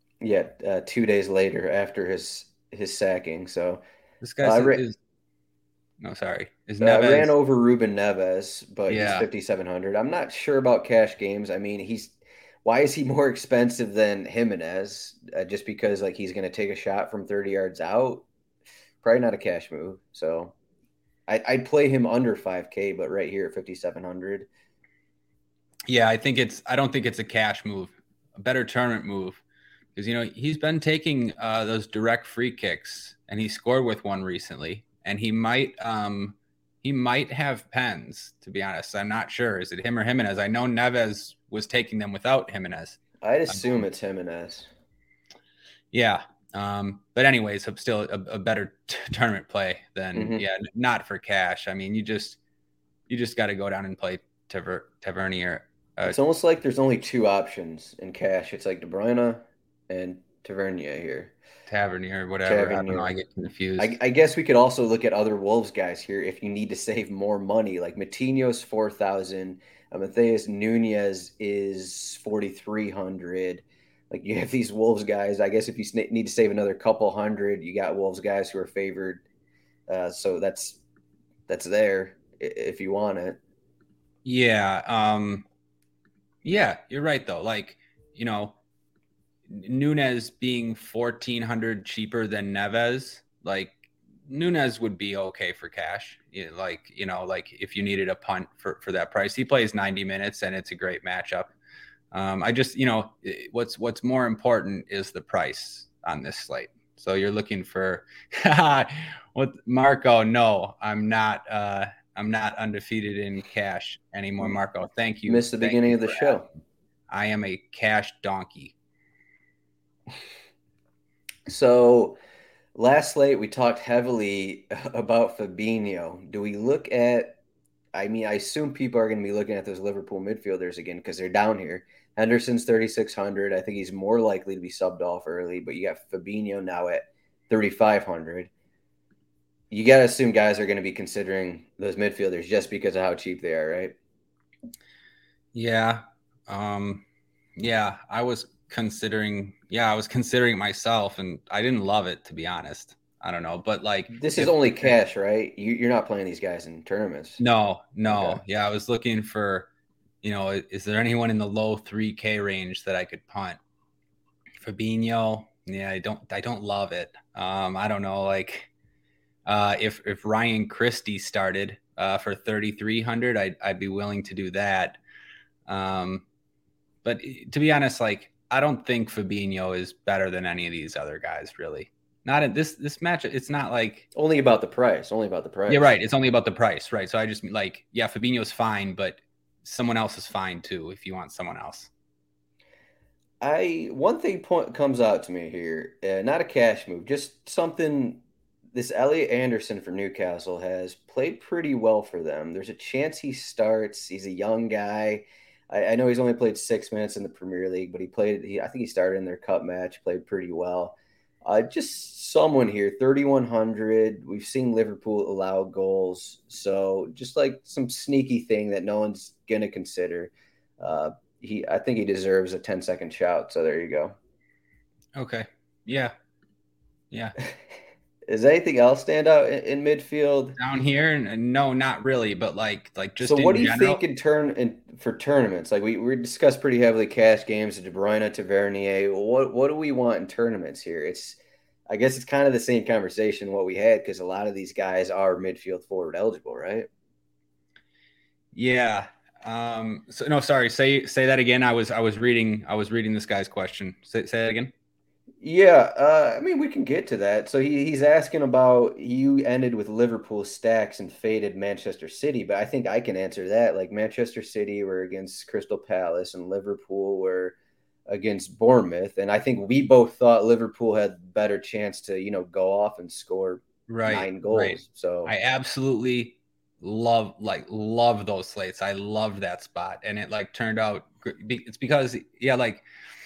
Yeah, uh, two days later after his his sacking, so. This guy uh, is No, sorry. Is Uh, Neves? ran over Ruben Neves, but he's Yeah. fifty-seven hundred. I'm not sure about cash games. I mean, he's why is he more expensive than Jimenez? Uh, just because like he's going to take a shot from thirty yards out? Probably not a cash move. So I, I'd play him under five K, but right here at fifty-seven hundred. Yeah, I think it's. I don't think it's a cash move. A better tournament move, because you know he's been taking uh, those direct free kicks, and he scored with one recently, and he might. Um, he might have pens. To be honest, I'm not sure. Is it him or Jimenez? I know Neves was taking them without Jimenez. I'd assume um, it's Jimenez. Yeah. Um, but anyways, still a, a better t- tournament play than mm-hmm. yeah, not for cash. I mean, you just you just got to go down and play Taver- Tavernier. Uh, it's almost like there's only two options in cash. It's like De Bruyne and Tavernier here. Tavernier, whatever. Tavernier. I don't know. I get confused. I, I guess we could also look at other Wolves guys here if you need to save more money. Like Matinho's four thousand. Uh, Matheus Nunes is forty-three hundred. Like you have these Wolves guys. I guess if you need to save another couple hundred, you got Wolves guys who are favored. Uh, so that's that's there if you want it. Yeah. Um, yeah, you're right though. Like, you know, Nunes being fourteen hundred cheaper than Neves, like Nunes would be okay for cash. You know, like, you know, like if you needed a punt for, for that price, he plays ninety minutes and it's a great matchup. Um, I just, you know, what's what's more important is the price on this slate. So you're looking for what Marco? No, I'm not. Uh, I'm not undefeated in cash anymore, Marco. Thank you. Missed the Thank beginning of the show. Having. I am a cash donkey. So last slate we talked heavily about Fabinho. Do we look at? I mean, I assume people are going to be looking at those Liverpool midfielders again because they're down here. Henderson's thirty-six hundred. I think he's more likely to be subbed off early, but you got Fabinho now at thirty-five hundred. You got to assume guys are going to be considering those midfielders just because of how cheap they are, right? Yeah. Um, yeah, I was considering, yeah, I was considering myself and I didn't love it, to be honest. I don't know, but like this is if, only cash, right? You, you're not playing these guys in tournaments. No, no. Okay. Yeah, I was looking for, you know, is there anyone in the low three K range that I could punt? Fabinho, yeah, I don't, I don't love it. Um, I don't know, like, uh, if if Ryan Christie started uh, for thirty-three hundred, I'd I'd be willing to do that. Um, but to be honest, like, I don't think Fabinho is better than any of these other guys, really. Not at this this match. It's not like only about the price. Only about the price. Yeah, right. It's only about the price, right? So I just like, yeah, Fabinho's fine, but someone else is fine too if you want someone else. I one thing point comes out to me here, uh, not a cash move, just something. This Elliot Anderson for Newcastle has played pretty well for them. There's a chance he starts. He's a young guy. I, I know he's only played six minutes in the Premier League, but he played. He, I think he started in their cup match. Played pretty well. Uh, just someone here, thirty-one hundred. We've seen Liverpool allow goals, so just like some sneaky thing that no one's gonna consider. Uh, he, I think he deserves a ten second shout. So there you go. Okay. Yeah. Yeah. Does anything else stand out in, in midfield down here? No, not really. But like, like just. So, what do you general? think in turn in for tournaments? Like we we discussed pretty heavily cash games, De Bruyne, Tavernier. What what do we want in tournaments here? It's, I guess it's kind of the same conversation what we had because a lot of these guys are midfield forward eligible, right? Yeah. Um. So no, sorry. Say say that again. I was I was reading I was reading this guy's question. Say say that again. Yeah, uh, I mean, we can get to that. So he, he's asking about you ended with Liverpool stacks and faded Manchester City, but I think I can answer that. Like Manchester City were against Crystal Palace and Liverpool were against Bournemouth, and I think we both thought Liverpool had better chance to, you know, go off and score right, nine goals. Right. So I absolutely love like love those slates. I love that spot, and it like turned out. It's because yeah, like.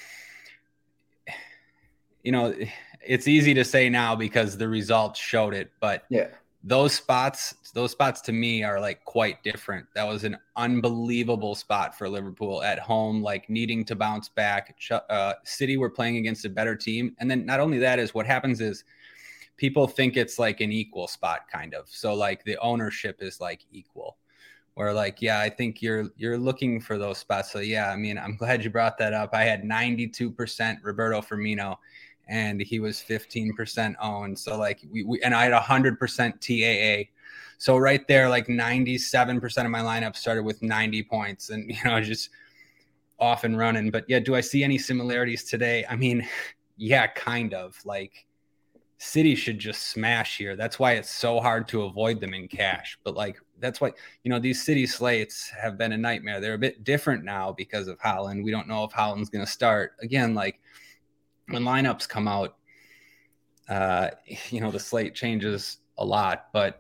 You know, it's easy to say now because the results showed it, but yeah, those spots, those spots to me are like quite different. That was an unbelievable spot for Liverpool at home, like needing to bounce back. Uh, City were playing against a better team. And then not only that is what happens is people think it's like an equal spot kind of. So like the ownership is like equal. Or like, yeah, I think you're you're looking for those spots. So yeah, I mean, I'm glad you brought that up. I had ninety-two percent Roberto Firmino, and he was fifteen percent owned. So like we, we and I had one hundred percent T A A. So right there, like ninety-seven percent of my lineup started with ninety points, and you know, just off and running. But yeah, do I see any similarities today? I mean, yeah, kind of. Like City should just smash here. That's why it's so hard to avoid them in cash. But like, that's why, you know, these City slates have been a nightmare. They're a bit different now because of Haaland. We don't know if Haaland's going to start. Again, like when lineups come out, uh, you know, the slate changes a lot. But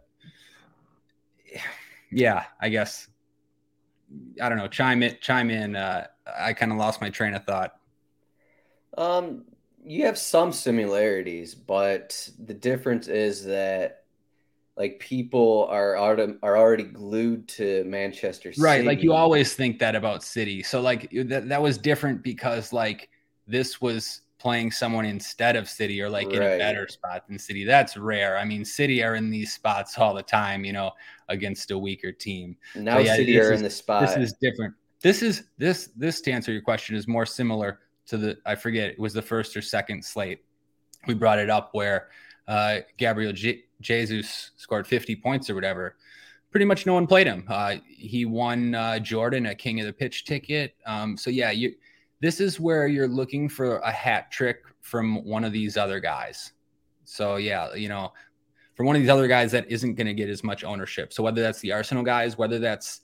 yeah, I guess, I don't know, chime in, chime in. Uh, I kind of lost my train of thought. Um, you have some similarities, but the difference is that like people are are already glued to Manchester City. Right. Like you always think that about City. So like that, that was different because like this was playing someone instead of City or like right. in a better spot than City. That's rare. I mean, City are in these spots all the time, you know, against a weaker team. Now yeah, City are is, in the spot. This is different. This is this this to answer your question is more similar to the, I forget, it was the first or second slate. We brought it up where uh, Gabriel J- Jesus scored fifty points or whatever. Pretty much no one played him. Uh, he won uh, Jordan a King of the Pitch ticket. Um, so yeah, you. This is where you're looking for a hat trick from one of these other guys. So yeah, you know, from one of these other guys that isn't going to get as much ownership. So whether that's the Arsenal guys, whether that's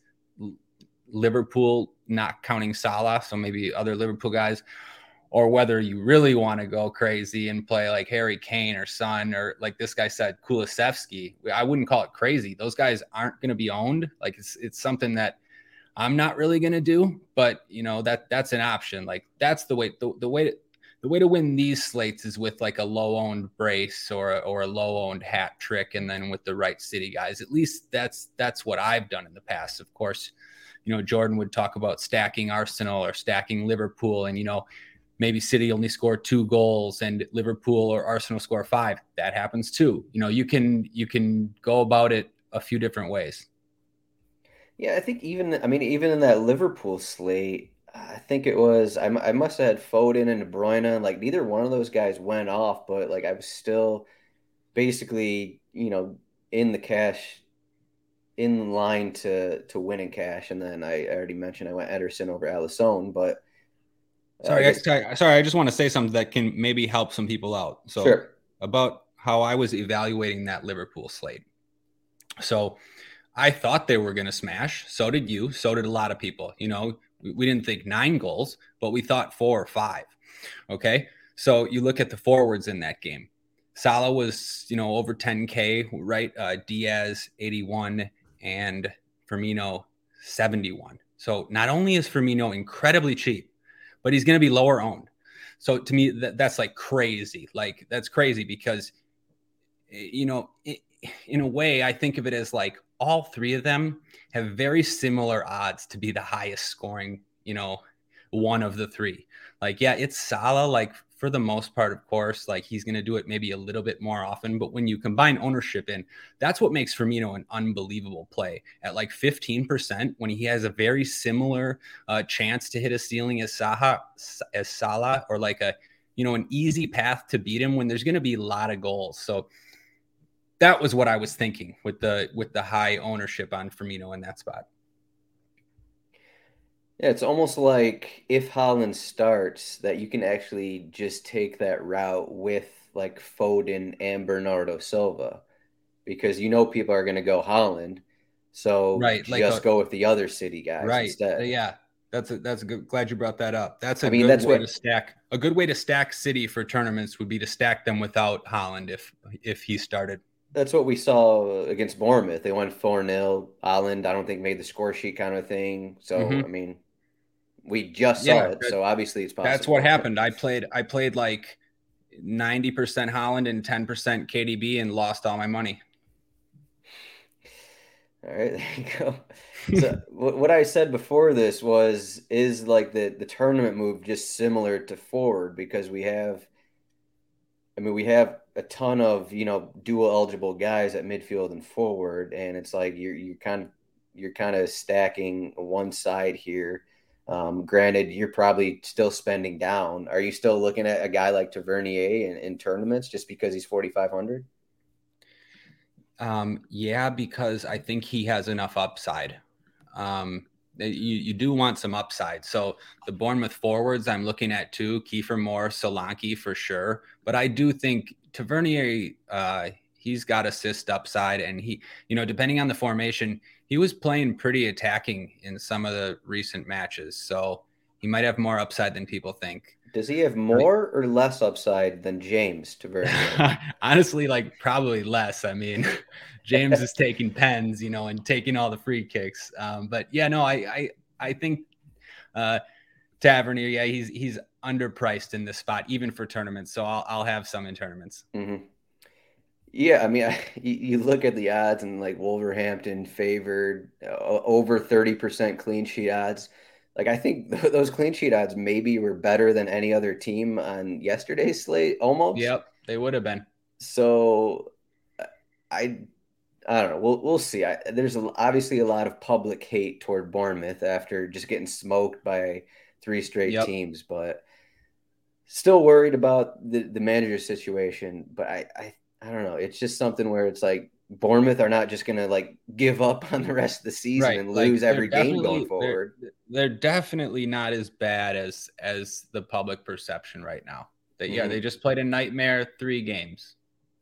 Liverpool, not counting Salah, so maybe other Liverpool guys, or whether you really want to go crazy and play like Harry Kane or Son, or like this guy said, Kulusevski. I wouldn't call it crazy. Those guys aren't going to be owned. Like it's it's something that I'm not really going to do, but you know, that that's an option. Like that's the way, the, the way to, the way to win these slates is with like a low owned brace or, or a low owned hat trick. And then with the right City guys, at least that's, that's what I've done in the past. Of course, you know, Jordan would talk about stacking Arsenal or stacking Liverpool, and, you know, maybe City only score two goals and Liverpool or Arsenal score five. That happens too. You know, you can, you can go about it a few different ways. Yeah, I think even, I mean, even in that Liverpool slate, I think it was, I, I must have had Foden and De Bruyne. Like, neither one of those guys went off, but, like, I was still basically, you know, in the cash, in line to to win in cash. And then I already mentioned I went Ederson over Alisson, but. Sorry, I guess, sorry, sorry, I just want to say something that can maybe help some people out. So, sure. About how I was evaluating that Liverpool slate. So, I thought they were going to smash. So did you. So did a lot of people. You know, we, we didn't think nine goals, but we thought four or five. Okay. So you look at the forwards in that game. Salah was, you know, over ten K, right? Uh, Diaz, eighty-one, and Firmino, seventy-one. So not only is Firmino incredibly cheap, but he's going to be lower owned. So to me, that, that's like crazy. Like that's crazy because, you know, it, in a way, I think of it as like all three of them have very similar odds to be the highest scoring, you know, one of the three. Like, yeah, it's Salah, like for the most part, of course, like he's going to do it maybe a little bit more often. But when you combine ownership in, that's what makes Firmino an unbelievable play at like fifteen percent when he has a very similar uh, chance to hit a ceiling as Salah, as Salah, or like a, you know, an easy path to beat him when there's going to be a lot of goals. So that was what I was thinking with the with the high ownership on Firmino in that spot. Yeah, it's almost like if Haaland starts, that you can actually just take that route with like Foden and Bernardo Silva, because you know people are going to go Haaland, so right, just like a, go with the other City guys right. instead. Yeah, that's a, that's a good. Glad you brought that up. That's a I mean, good that's way what, to stack. A good way to stack City for tournaments would be to stack them without Haaland if if he started. That's what we saw against Bournemouth. They went four nil. Haaland, I don't think, made the score sheet kind of thing. So, mm-hmm. I mean, we just saw yeah, it. So, obviously, it's possible. That's what happened. I played I played like ninety percent Haaland and ten percent K D B and lost all my money. All right, there you go. So, what I said before this was, is like the, the tournament move just similar to forward, because we have, I mean, we have a ton of, you know, dual eligible guys at midfield and forward, and it's like you're you're kind of you're kind of stacking one side here. Um, granted, you're probably still spending down. Are you still looking at a guy like Tavernier in, in tournaments just because he's forty-five hundred? Um, yeah, because I think he has enough upside. Um, you, you do want some upside. So the Bournemouth forwards I'm looking at too, Kiefer Moore, Solanke for sure. But I do think Tavernier, uh, he's got assist upside, and he, you know, depending on the formation, he was playing pretty attacking in some of the recent matches. So he might have more upside than people think. Does he have more or less upside than James Tavernier? Honestly, like probably less. I mean, James is taking pens, you know, and taking all the free kicks. Um, but yeah, no, I I, I think uh, Tavernier, yeah, he's he's underpriced in this spot, even for tournaments. So I'll I'll have some in tournaments. Mm-hmm. Yeah, I mean, I, you look at the odds and like Wolverhampton favored uh, over thirty percent clean sheet odds. Like, I think th- those clean sheet odds maybe were better than any other team on yesterday's slate, almost. Yep, they would have been. So, I, I don't know. We'll we'll see. I, there's a, obviously a lot of public hate toward Bournemouth after just getting smoked by three straight yep. teams, but still worried about the the manager situation. But I, I I don't know. It's just something where it's like Bournemouth are not just going to like give up on the rest of the season right. and lose like, every game going forward. They're, they're definitely not as bad as as the public perception right now. That mm-hmm. yeah, they just played a nightmare three games.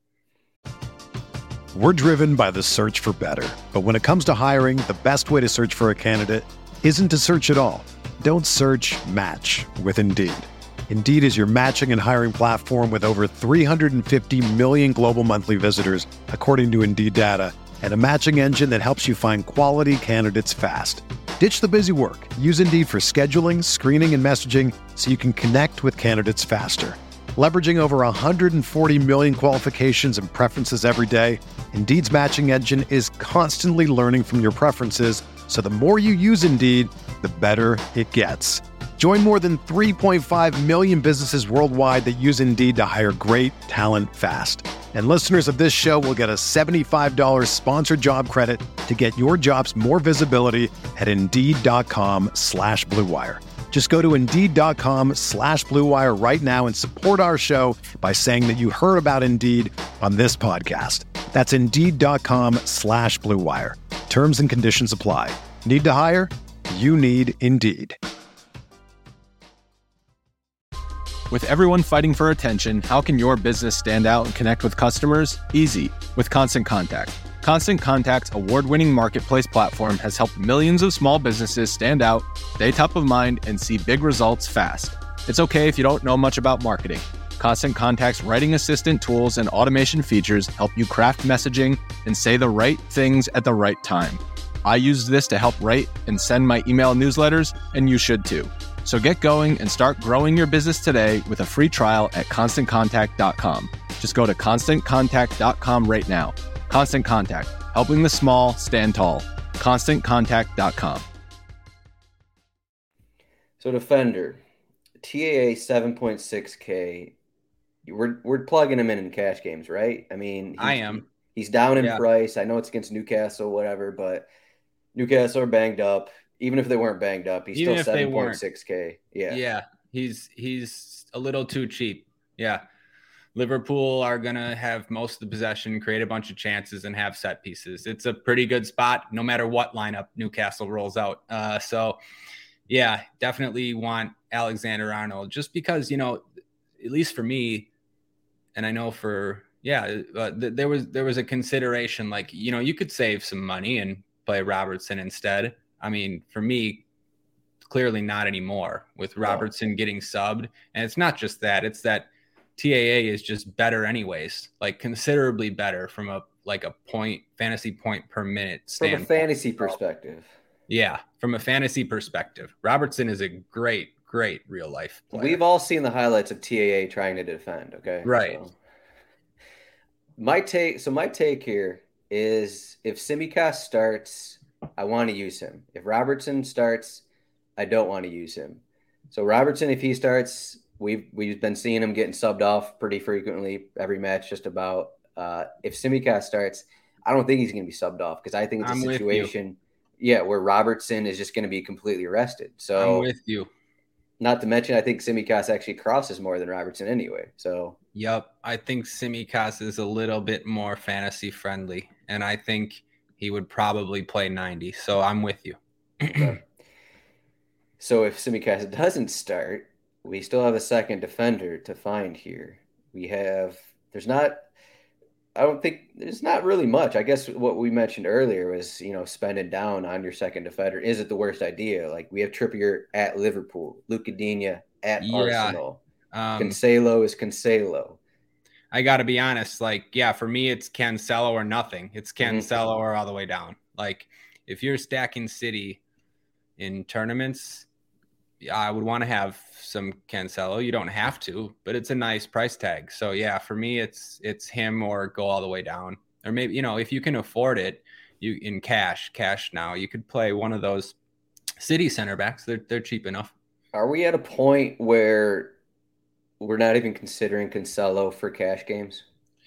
We're driven by the search for better. But when it comes to hiring, the best way to search for a candidate isn't to search at all. Don't search, match with Indeed. Indeed is your matching and hiring platform with over three hundred fifty million global monthly visitors, according to Indeed data, and a matching engine that helps you find quality candidates fast. Ditch the busy work. Use Indeed for scheduling, screening, and messaging so you can connect with candidates faster. Leveraging over one hundred forty million qualifications and preferences every day, Indeed's matching engine is constantly learning from your preferences, so the more you use Indeed, the better it gets. Join more than three point five million businesses worldwide that use Indeed to hire great talent fast. And listeners of this show will get a seventy-five dollars sponsored job credit to get your jobs more visibility at Indeed.com slash Blue Wire. Just go to Indeed.com slash Blue Wire right now and support our show by saying that you heard about Indeed on this podcast. That's Indeed.com slash Blue Wire. Terms and conditions apply. Need to hire? You need Indeed. With everyone fighting for attention, how can your business stand out and connect with customers? Easy, with Constant Contact. Constant Contact's award-winning marketplace platform has helped millions of small businesses stand out, stay top of mind, and see big results fast. It's okay if you don't know much about marketing. Constant Contact's writing assistant tools and automation features help you craft messaging and say the right things at the right time. I use this to help write and send my email newsletters, and you should too. So get going and start growing your business today with a free trial at constant contact dot com. Just go to constant contact dot com right now. Constant Contact, helping the small stand tall. constant contact dot com. So Defender, T A A seven point six K. We're we're plugging him in in cash games, right? I mean, I am. He's down in yeah. price. I know it's against Newcastle, whatever, but Newcastle are banged up. Even if they weren't banged up, he's Even still seven point six K. Yeah. Yeah. He's he's a little too cheap. Yeah. Liverpool are going to have most of the possession, create a bunch of chances, and have set pieces. It's a pretty good spot no matter what lineup Newcastle rolls out. Uh, so, yeah, definitely want Alexander-Arnold just because, you know, at least for me, and I know for, yeah, uh, th- there was there was a consideration like, you know, you could save some money and play Robertson instead. I mean, for me, clearly not anymore with Robertson getting subbed. And it's not just that, it's that T A A is just better anyways, like considerably better from a like a point fantasy point per minute standpoint. From a fantasy perspective. Yeah, from a fantasy perspective. Robertson is a great, great real life player. We've all seen the highlights of T A A trying to defend, okay? Right. So, my take so my take here is if Tsimikas starts, I want to use him. If Robertson starts, I don't want to use him. So Robertson, if he starts, We've we've been seeing him getting subbed off pretty frequently every match, just about. Uh, if Tsimikas starts, I don't think he's going to be subbed off because I think it's a I'm situation, yeah, where Robertson is just going to be completely arrested. So I'm with you. Not to mention, I think Tsimikas actually crosses more than Robertson anyway. So, yep, I think Tsimikas is a little bit more fantasy friendly, and I think he would probably play ninety. So I'm with you. Okay. So if Tsimikas doesn't start, we still have a second defender to find here. We have there's not. I don't think there's not really much. I guess what we mentioned earlier was, you know, spending down on your second defender isn't the worst idea. Like we have Trippier at Liverpool, Luca Digne at Yeah, Arsenal. Um, Cancelo is Cancelo. I got to be honest. Like, yeah, for me, it's Cancelo or nothing. It's Cancelo mm-hmm. or all the way down. Like, if you're stacking City in tournaments, I would want to have some Cancelo. You don't have to, but it's a nice price tag. So yeah, for me, it's it's him or go all the way down. Or maybe, you know, if you can afford it, you in cash, cash now, you could play one of those City center backs. They're they're cheap enough. Are we at a point where we're not even considering Cancelo for cash games?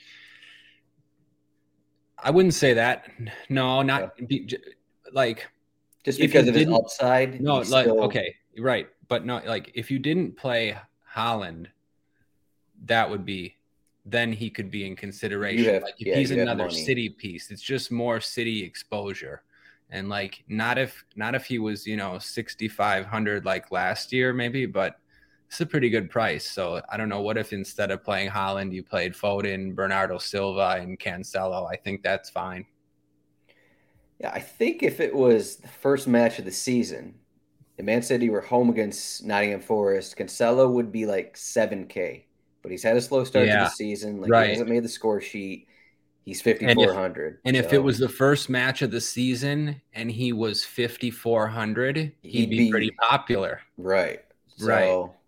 I wouldn't say that. No, not yeah. be, like just because of his upside. No, like still... okay. Right. But no, like if you didn't play Haaland, that would be, then he could be in consideration. Have, like if yeah, he's another City piece, it's just more City exposure. And like, not if, not if he was, you know, sixty-five hundred like last year, maybe, but it's a pretty good price. So I don't know, what if instead of playing Haaland, you played Foden, Bernardo Silva, and Cancelo? I think that's fine. Yeah. I think if it was the first match of the season, and Man City were home against Nottingham Forest, Cancelo would be like seven K. But he's had a slow start yeah, to the season. Like right. He hasn't made the score sheet. He's fifty-four hundred. And, if, and so. if it was the first match of the season and he was fifty-four hundred, he'd, he'd be, be pretty popular. Right. So, right.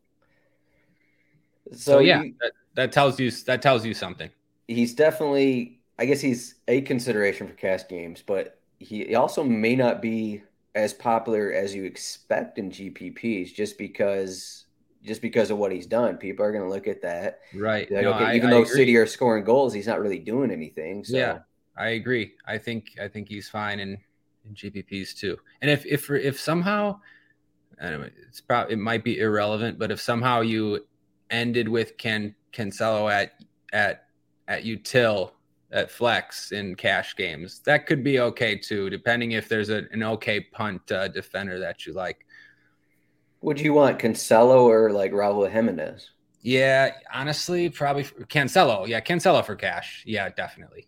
So, so yeah, you, that, that tells you that tells you something. He's definitely, I guess he's a consideration for cash games, but he also may not be as popular as you expect in G P Ps just because just because of what he's done. People are going to look at that. Right. Like, no, okay, I, even I though agree. City are scoring goals, he's not really doing anything. So. Yeah, I agree. I think I think he's fine in, in G P Ps too. And if if if somehow, anyway, it's probably it might be irrelevant, but if somehow you ended with Can Cancelo at at at util at flex in cash games, that could be okay too, depending if there's a, an okay punt uh, defender that you like. Would you want Cancelo or like Raul Jimenez? Yeah, honestly, probably Cancelo. Yeah, Cancelo for cash. Yeah, definitely.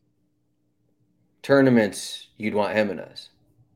Tournaments, you'd want Jimenez.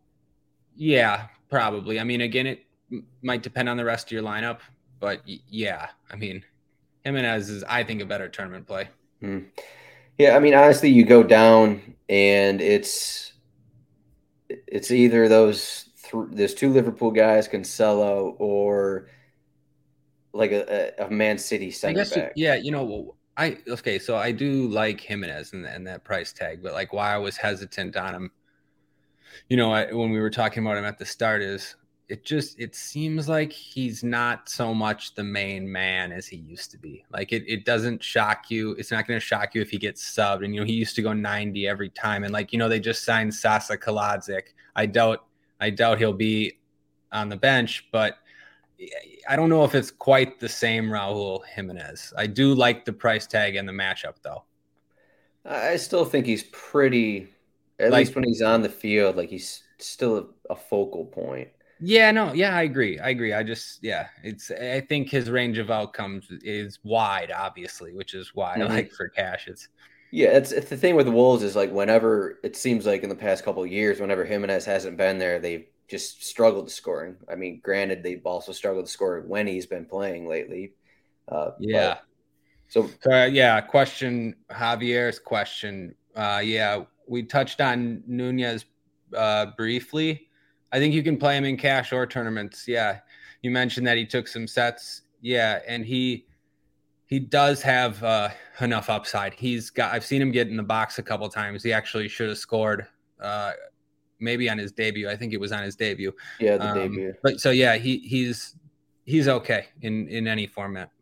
Yeah, probably. I mean, again, it m- might depend on the rest of your lineup, but y- yeah, I mean, Jimenez is, I think, a better tournament play. Hmm. Yeah, I mean, honestly, you go down and it's it's either those th- there's two Liverpool guys, Cancelo, or like a, a Man City center I guess back. You, yeah, you know, I okay, so I do like Jimenez and, and that price tag, but like why I was hesitant on him, you know, I, when we were talking about him at the start is it just it seems like he's not so much the main man as he used to be. Like it, it doesn't shock you. It's not going to shock you if he gets subbed. And you know he used to go ninety every time. And like you know they just signed Sasa Kaladzic. I doubt I doubt he'll be on the bench, but I don't know if it's quite the same Raul Jimenez. I do like the price tag and the matchup though. I still think he's pretty. At like, least when he's on the field, like he's still a, a focal point. Yeah, no, yeah, I agree. I agree. I just, yeah, it's, I think his range of outcomes is wide, obviously, which is why mm-hmm. I like for cash. It's, yeah, it's, it's the thing with the Wolves is like whenever it seems like in the past couple of years, whenever Jimenez hasn't been there, they've just struggled to scoring. I mean, granted, they've also struggled to score when he's been playing lately. Uh, yeah. But, so, uh, yeah, question, Javier's question. Uh, yeah, we touched on Nunez uh, briefly. I think you can play him in cash or tournaments. Yeah. You mentioned that he took some sets. Yeah. And he, he does have uh, enough upside. He's got, I've seen him get in the box a couple of times. He actually should have scored uh, maybe on his debut. I think it was on his debut. Yeah. The um, debut. But so, yeah, he, he's, he's okay in, in any format.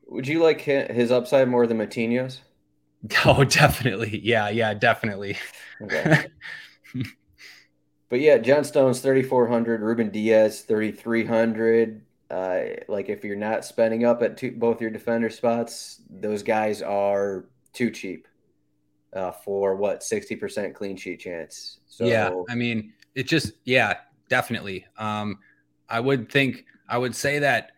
Would you like his upside more than Matinho's? Oh, definitely. Yeah, yeah, definitely. Okay. But yeah, John Stone's thirty-four hundred, Ruben Diaz thirty-three hundred. Uh, like if you're not spending up at two, both your defender spots, those guys are too cheap uh, for what sixty percent clean sheet chance. So yeah, I mean, it just yeah, definitely. Um, I would think I would say that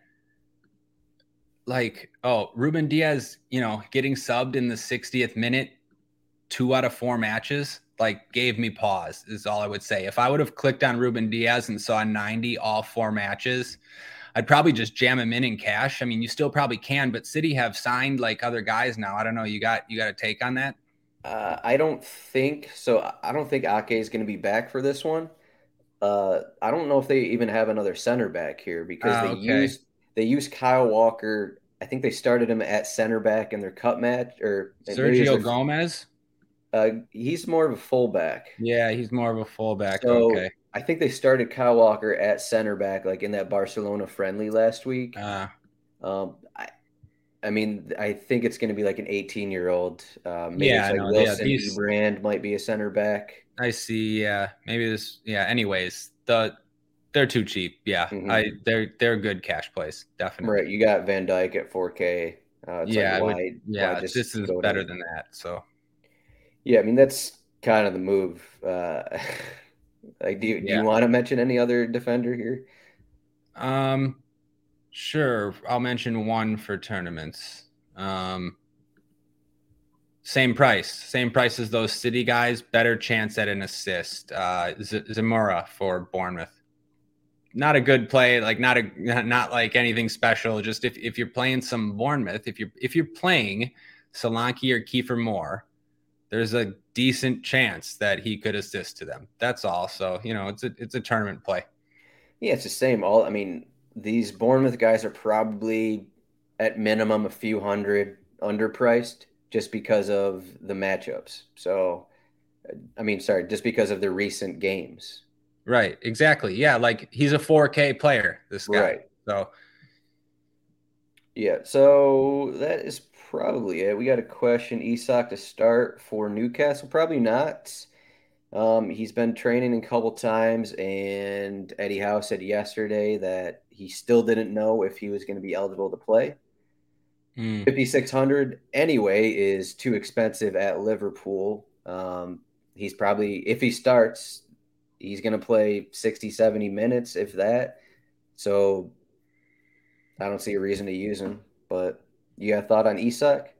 like oh, Ruben Diaz, you know, getting subbed in the sixtieth minute, two out of four matches. Like gave me pause is all I would say. If I would have clicked on Ruben Diaz and saw ninety all four matches, I'd probably just jam him in in cash. I mean, you still probably can, but City have signed like other guys now. I don't know. You got you got a take on that? Uh, I don't think so. I don't think Ake is going to be back for this one. Uh, I don't know if they even have another center back here because uh, they okay. used they used Kyle Walker. I think they started him at center back in their cup match or Sergio their, Gomez. Uh, he's more of a fullback. Yeah, he's more of a fullback. So okay. I think they started Kyle Walker at center back, like in that Barcelona friendly last week. Uh, um, I, I mean, I think it's going to be like an eighteen-year-old. Uh, maybe yeah, it's like no, Wilson yeah, these, Ebrand might be a center back. I see. Yeah, maybe this. Yeah. Anyways, the they're too cheap. Yeah, mm-hmm. I they're they're good cash plays. Definitely. Right. You got Van Dijk at four K. Uh, yeah. Like, why, would, yeah. why just this is better than that. So. Yeah, I mean that's kind of the move. Uh, like, do you, do yeah. you want to mention any other defender here? Um, sure. I'll mention one for tournaments. Um, same price, same price as those City guys. Better chance at an assist. Uh, Z- Zamora for Bournemouth. Not a good play. Like not a not like anything special. Just if if you're playing some Bournemouth, if you're if you're playing Solanke or Kiefer Moore, there's a decent chance that he could assist to them. That's all. So, you know, it's a it's a tournament play. Yeah, it's the same. All I mean, these Bournemouth guys are probably at minimum a few hundred underpriced just because of the matchups. So, I mean, sorry, just because of the recent games. Right. Exactly. Yeah. Like he's a four K player, this guy. Right. So, yeah. So that is probably it. We got a question, Isak to start for Newcastle. Probably not. Um, he's been training a couple times, and Eddie Howe said yesterday that he still didn't know if he was going to be eligible to play. Mm. fifty-six hundred anyway is too expensive at Liverpool. Um, he's probably, if he starts, he's going to play sixty, seventy minutes, if that. So I don't see a reason to use him, but you got a thought on Isak?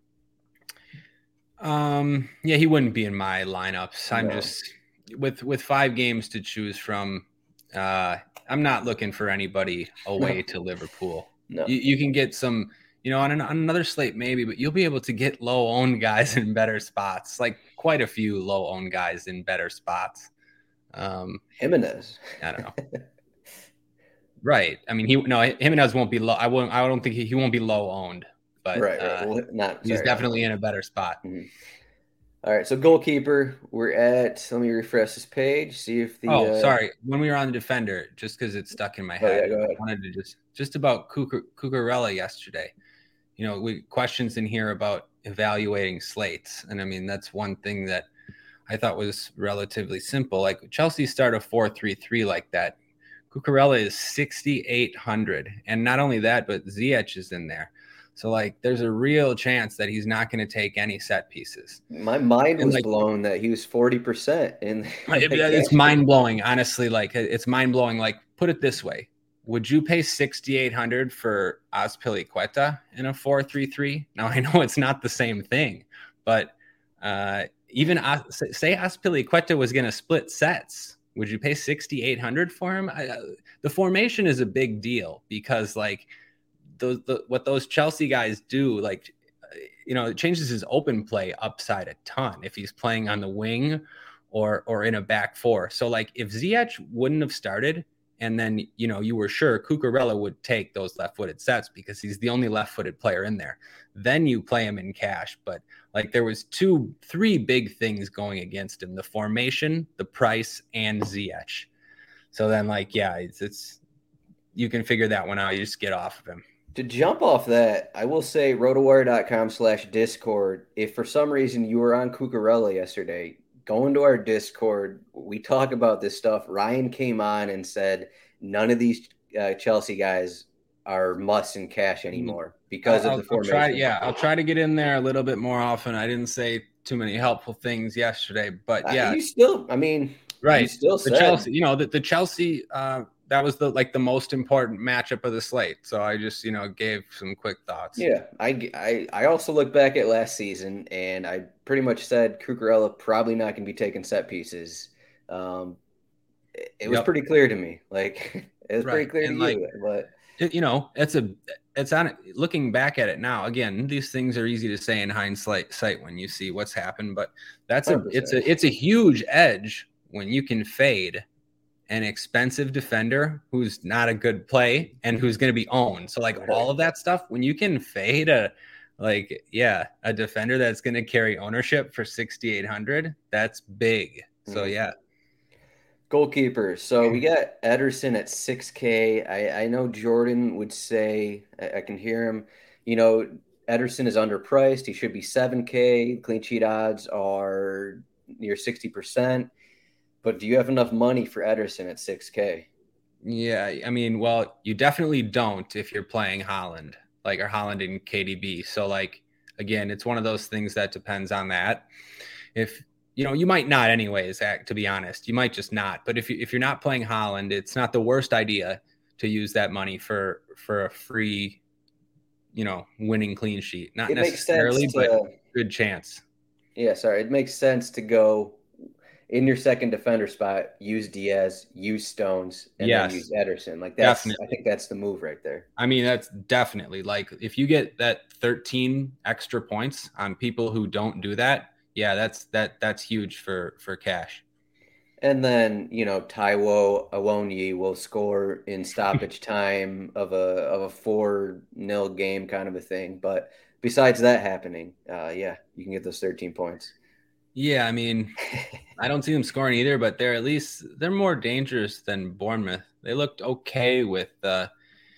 Um, yeah, he wouldn't be in my lineups. I'm no. just with with five games to choose from. Uh, I'm not looking for anybody away no. to Liverpool. No, you, you can get some, you know, on, an, on another slate maybe, but you'll be able to get low owned guys in better spots. Like quite a few low owned guys in better spots. Um, Jimenez. I don't know. Right. I mean, he no Jimenez won't be low. I won't. I don't think he, he won't be low owned. But right, right. Well, not, he's sorry, definitely in a better spot. Mm-hmm. All right, so goalkeeper, we're at. Let me refresh this page, see if the. Oh, uh, sorry. When we were on the defender, just because it's stuck in my head, oh, yeah, go ahead. I wanted to just just about Cucurella yesterday. You know, we questions in here about evaluating slates, and I mean that's one thing that I thought was relatively simple. Like Chelsea start a four three three like that. Cucurella is sixty-eight hundred, and not only that, but Ziyech is in there. So, like, there's a real chance that he's not going to take any set pieces. My mind was like, blown that he was forty percent. In it, it's mind-blowing, honestly. Like, it's mind-blowing. Like, put it this way. Would you pay sixty-eight hundred for Azpilicueta in a four three three? Now, I know it's not the same thing, but uh, even uh, say Azpilicueta was going to split sets. Would you pay sixty-eight hundred for him? I, uh, the formation is a big deal because, like, Those, the, what those Chelsea guys do, like, you know, it changes his open play upside a ton if he's playing on the wing or or in a back four. So, like, if Ziyech wouldn't have started and then, you know, you were sure Cucurella would take those left-footed sets because he's the only left-footed player in there, then you play him in cash. But, like, there was two, three big things going against him: the formation, the price, and Ziyech. So then, like, yeah, it's, it's you can figure that one out. You just get off of him. To jump off that, I will say rotowire.com slash Discord. If for some reason you were on Cucurella yesterday, go into our Discord. We talk about this stuff. Ryan came on and said none of these uh, Chelsea guys are must in cash anymore because I'll, of the I'll formation. try, yeah, I'll try to get in there a little bit more often. I didn't say too many helpful things yesterday, but yeah, uh, you still, I mean, right. You still the said Chelsea, you know, the, the Chelsea, uh, that was the like the most important matchup of the slate. So I just, you know, gave some quick thoughts. Yeah, I, I, I also look back at last season, and I pretty much said Cucurella probably not going to be taking set pieces. Um, it, it was Yep. pretty clear to me. Like it was Right. pretty clear and to like, you. But it, you know, it's a it's on looking back at it now. Again, these things are easy to say in hindsight sight when you see what's happened, but that's a one hundred percent. it's a it's a huge edge when you can fade an expensive defender who's not a good play and who's going to be owned. So like Right. all of that stuff, when you can fade a, like, yeah, a defender that's going to carry ownership for sixty-eight hundred, that's big. So Mhm. yeah. Goalkeeper. So we got Ederson at six K. I, I know Jordan would say, I, I can hear him, you know, Ederson is underpriced. He should be seven K. Clean sheet odds are near sixty percent. But do you have enough money for Ederson at six K? Yeah, I mean, well, you definitely don't if you're playing Haaland, like or Haaland and K D B. So like again, it's one of those things that depends on that. If you know, you might not anyways, to be honest. You might just not. But if you if you're not playing Haaland, it's not the worst idea to use that money for for a free, you know, winning clean sheet. Not It makes necessarily, sense but to, good chance. yeah, sorry. It makes sense to go in your second defender spot, use Diaz, use Stones, and Yes, then use Ederson. Like that's, definitely. I think that's the move right there. I mean, that's definitely like if you get that thirteen extra points on people who don't do that, yeah, that's that that's huge for for cash. And then, you know, Taiwo Awoniyi will score in stoppage time of a of a four nil game kind of a thing. But besides that happening, uh, yeah, you can get those thirteen points. Yeah, I mean, I don't see them scoring either, but they're at least they're more dangerous than Bournemouth. They looked okay with uh,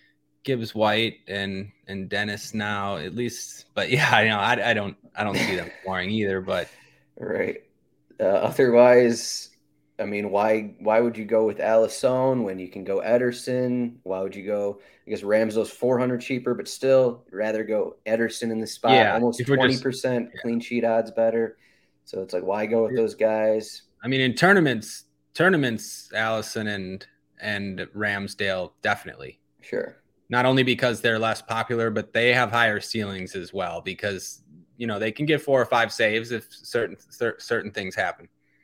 Gibbs White and and Dennis now, at least. But yeah, I know I, I don't I don't see them scoring either. But right. Uh, otherwise, I mean, why why would you go with Alisson when you can go Ederson? Why would you go? I guess Ramsdale's four hundred cheaper, but still rather go Ederson in the spot. Yeah, almost if we're twenty just- percent yeah. clean sheet odds better. So it's like, why go with those guys? I mean, in tournaments, tournaments, Allison and and Ramsdale definitely. Sure. Not only because they're less popular, but they have higher ceilings as well because you know they can get four or five saves if certain cer- certain things happen.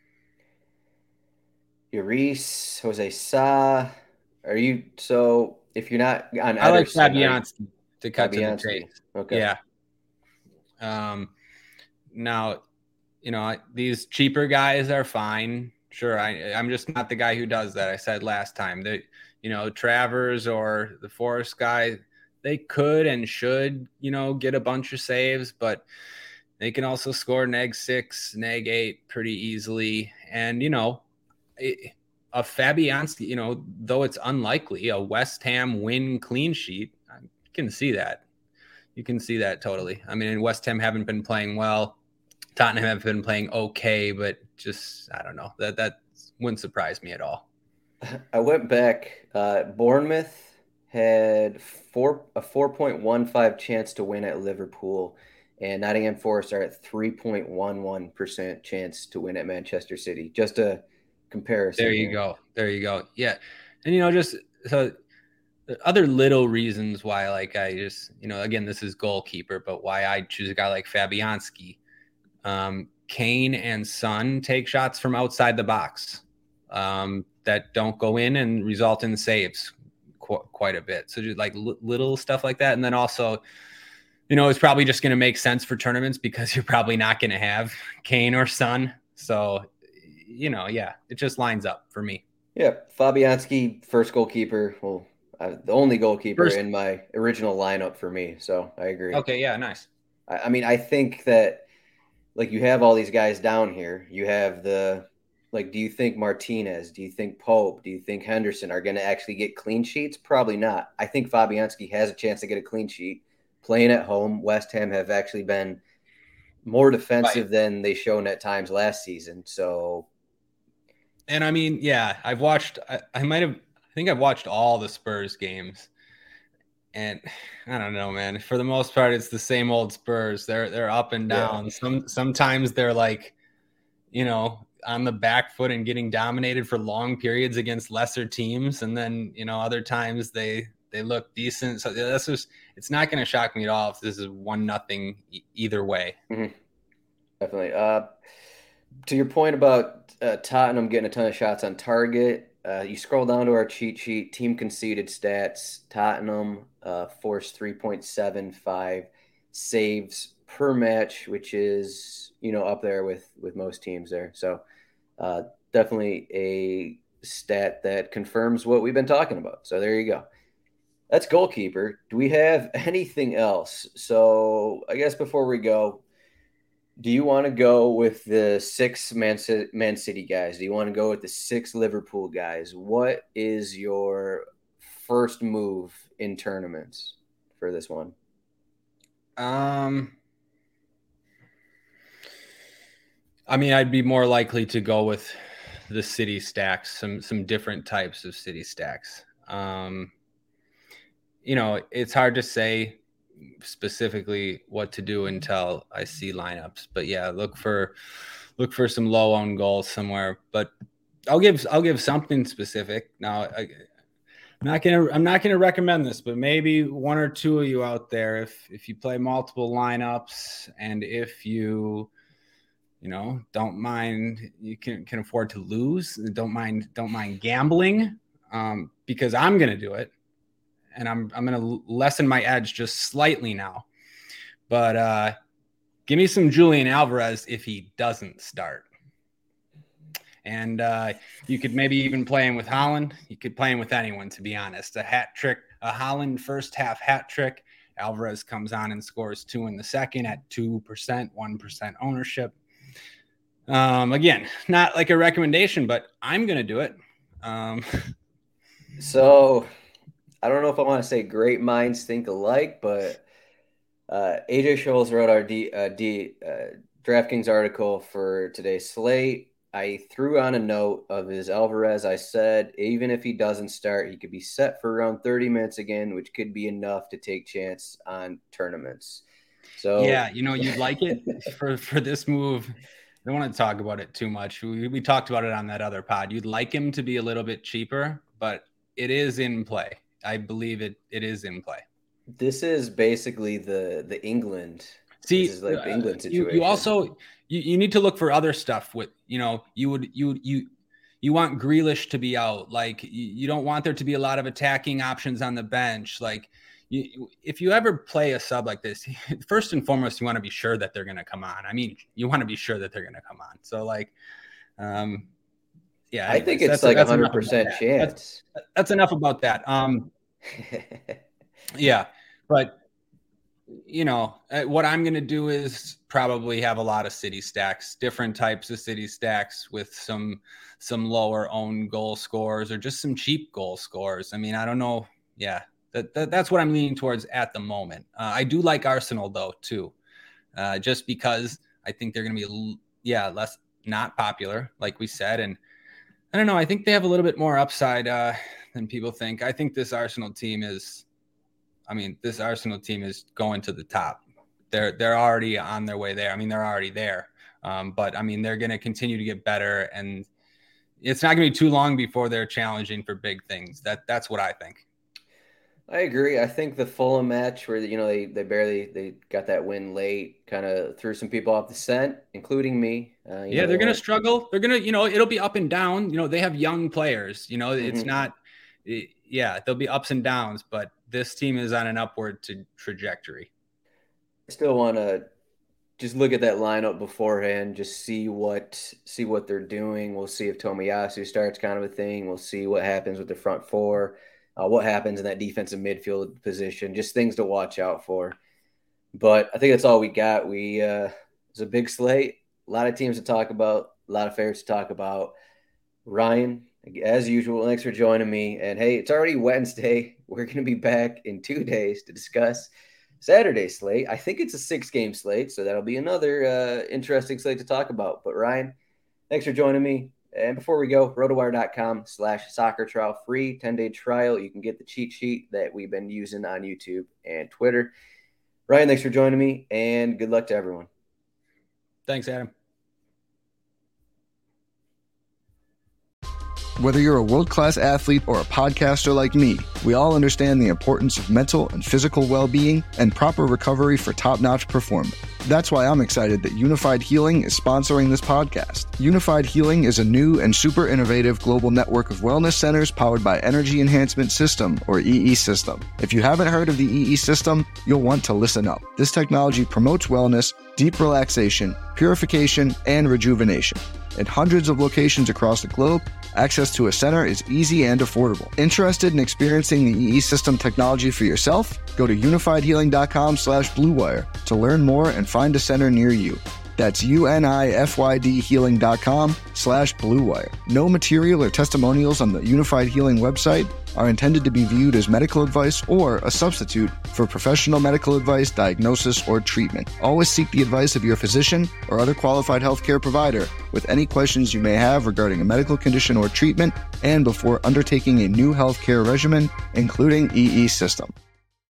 Lloris, Jose Sa. Are you so? If you're not on, I like Ederson, Fabianski to cut to the Fabianski. chase. Okay. Yeah. Um. Now, you know, these cheaper guys are fine. Sure, I, I'm just not the guy who does that. I said last time that, you know, Travers or the Forest guy, they could and should, you know, get a bunch of saves, but they can also score neg six, neg eight pretty easily. And, you know, it, a Fabianski, you know, though it's unlikely, a West Ham win clean sheet, I can see that. You can see that totally. I mean, West Ham haven't been playing well. Tottenham have been playing okay, but just, I don't know, that that wouldn't surprise me at all. I went back. Uh, Bournemouth had four a four point one five chance to win at Liverpool, and Nottingham Forest are at three point one one percent chance to win at Manchester City. Just a comparison. There you here. go. There you go. Yeah. And, you know, just so other little reasons why, like, I just, you know, again, this is goalkeeper, but why I choose a guy like Fabianski. Um, Kane and Son take shots from outside the box um, that don't go in and result in saves qu- quite a bit. So just like l- little stuff like that. And then also, you know, it's probably just going to make sense for tournaments because you're probably not going to have Kane or Son. So, you know, yeah, it just lines up for me. Yeah, Fabianski, first goalkeeper. Well, uh, the only goalkeeper First- in my original lineup for me. So I agree. Okay, yeah, nice. I, I mean, I think that like you have all these guys down here. You have the like, do you think Martinez, do you think Pope, do you think Henderson are going to actually get clean sheets? Probably not. I think Fabianski has a chance to get a clean sheet. Playing at home, West Ham have actually been more defensive right. than they shown at times last season. So, and I mean, yeah, I've watched, I, I might have, I think I've watched all the Spurs games, and I don't know, man, for the most part, it's the same old Spurs. They're, they're up and down. Yeah. Some, sometimes they're like, you know, on the back foot and getting dominated for long periods against lesser teams. And then, you know, other times they, they look decent. So that's just, it's not going to shock me at all if this is one nothing e- either way. Mm-hmm. Definitely. Uh, to your point about uh, Tottenham getting a ton of shots on target, uh, you scroll down to our cheat sheet, team conceded stats. Tottenham uh, forced three point seven five saves per match, which is, you know, up there with, with most teams there. So uh, definitely a stat that confirms what we've been talking about. So there you go. That's goalkeeper. Do we have anything else? So I guess before we go, do you want to go with the six Man City, Man City guys? Do you want to go with the six Liverpool guys? What is your first move in tournaments for this one? Um, I mean, I'd be more likely to go with the City stacks, some some different types of City stacks. Um, you know, it's hard to say specifically what to do until I see lineups, but yeah, look for look for some low own goals somewhere. But I'll give I'll give something specific. Now, I, I'm not gonna I'm not gonna recommend this, but maybe one or two of you out there, if if you play multiple lineups and if you you know don't mind, you can can afford to lose, don't mind don't mind gambling, um, because I'm gonna do it. And I'm I'm going to lessen my edge just slightly now. But uh, give me some Julian Alvarez if he doesn't start. And uh, you could maybe even play him with Haaland. You could play him with anyone, to be honest. A hat trick, a Haaland first half hat trick. Alvarez comes on and scores two in the second at two percent, one percent ownership. Um, again, not like a recommendation, but I'm going to do it. Um, so... I don't know if I want to say great minds think alike, but uh, A J Scholes wrote our D, uh, D, uh, DraftKings article for today's slate. I threw on a note of his Alvarez. I said, even if he doesn't start, he could be set for around thirty minutes again, which could be enough to take chance on tournaments. So yeah, you know, you'd like it for, for this move. I don't want to talk about it too much. We, we talked about it on that other pod. You'd like him to be a little bit cheaper, but it is in play. I believe it. It is in play. This is basically the the England. See, this is like the England You, situation. you also you, you need to look for other stuff. With you know, you would you you you want Grealish to be out. Like you, you don't want there to be a lot of attacking options on the bench. Like you, if you ever play a sub like this, first and foremost, you want to be sure that they're going to come on. I mean, you want to be sure that they're going to come on. So like, um, yeah, anyways, I think it's like a hundred percent chance. That's, that's enough about that. Um. Yeah, but you know what I'm going to do is probably have a lot of City stacks, different types of City stacks with some some lower own goal scores or just some cheap goal scores. I mean, I don't know. Yeah, that, that that's what I'm leaning towards at the moment. Uh, I do like Arsenal though too, uh, just because I think they're going to be yeah less not popular, like we said, and I don't know. I think they have a little bit more upside uh, than people think. I think this Arsenal team is. I mean, this Arsenal team is going to the top. They're they're already on their way there. I mean, they're already there. Um, but, I mean, they're going to continue to get better. And it's not going to be too long before they're challenging for big things. That That's what I think. I agree. I think the Fulham match where, you know, they, they barely they got that win late, kind of threw some people off the scent, including me. Uh, yeah, know, they're going to struggle. They're going to, you know, it'll be up and down. You know, they have young players. You know, it's mm-hmm. not it, – yeah, there'll be ups and downs, but this team is on an upward to trajectory. I still want to just look at that lineup beforehand, just see what see what they're doing. We'll see if Tomiyasu starts, kind of a thing. We'll see what happens with the front four, uh, what happens in that defensive midfield position, just things to watch out for. But I think that's all we got. We uh, it's a big slate, a lot of teams to talk about. A lot of favorites to talk about. Ryan, as usual, thanks for joining me. And hey, it's already Wednesday. We're going to be back in two days to discuss Saturday slate. I think it's a six-game slate, so that'll be another uh, interesting slate to talk about. But Ryan, thanks for joining me. And before we go, rotowire.com slash soccer trial, free ten-day trial. You can get the cheat sheet that we've been using on YouTube and Twitter. Ryan, thanks for joining me, and good luck to everyone. Thanks, Adam. Whether you're a world-class athlete or a podcaster like me, we all understand the importance of mental and physical well-being and proper recovery for top-notch performance. That's why I'm excited that Unified Healing is sponsoring this podcast. Unified Healing is a new and super innovative global network of wellness centers powered by Energy Enhancement System, or E E System. If you haven't heard of the E E System, you'll want to listen up. This technology promotes wellness, deep relaxation, purification, and rejuvenation. At hundreds of locations across the globe, access to a center is easy and affordable. Interested in experiencing the E E System technology for yourself? Go to unifiedhealing.com slash bluewire to learn more and find a center near you. That's U-N-I-F-Y-D healing.com slash bluewire. No material or testimonials on the Unified Healing website are intended to be viewed as medical advice or a substitute for professional medical advice, diagnosis, or treatment. Always seek the advice of your physician or other qualified healthcare provider with any questions you may have regarding a medical condition or treatment and before undertaking a new healthcare regimen, including E E System.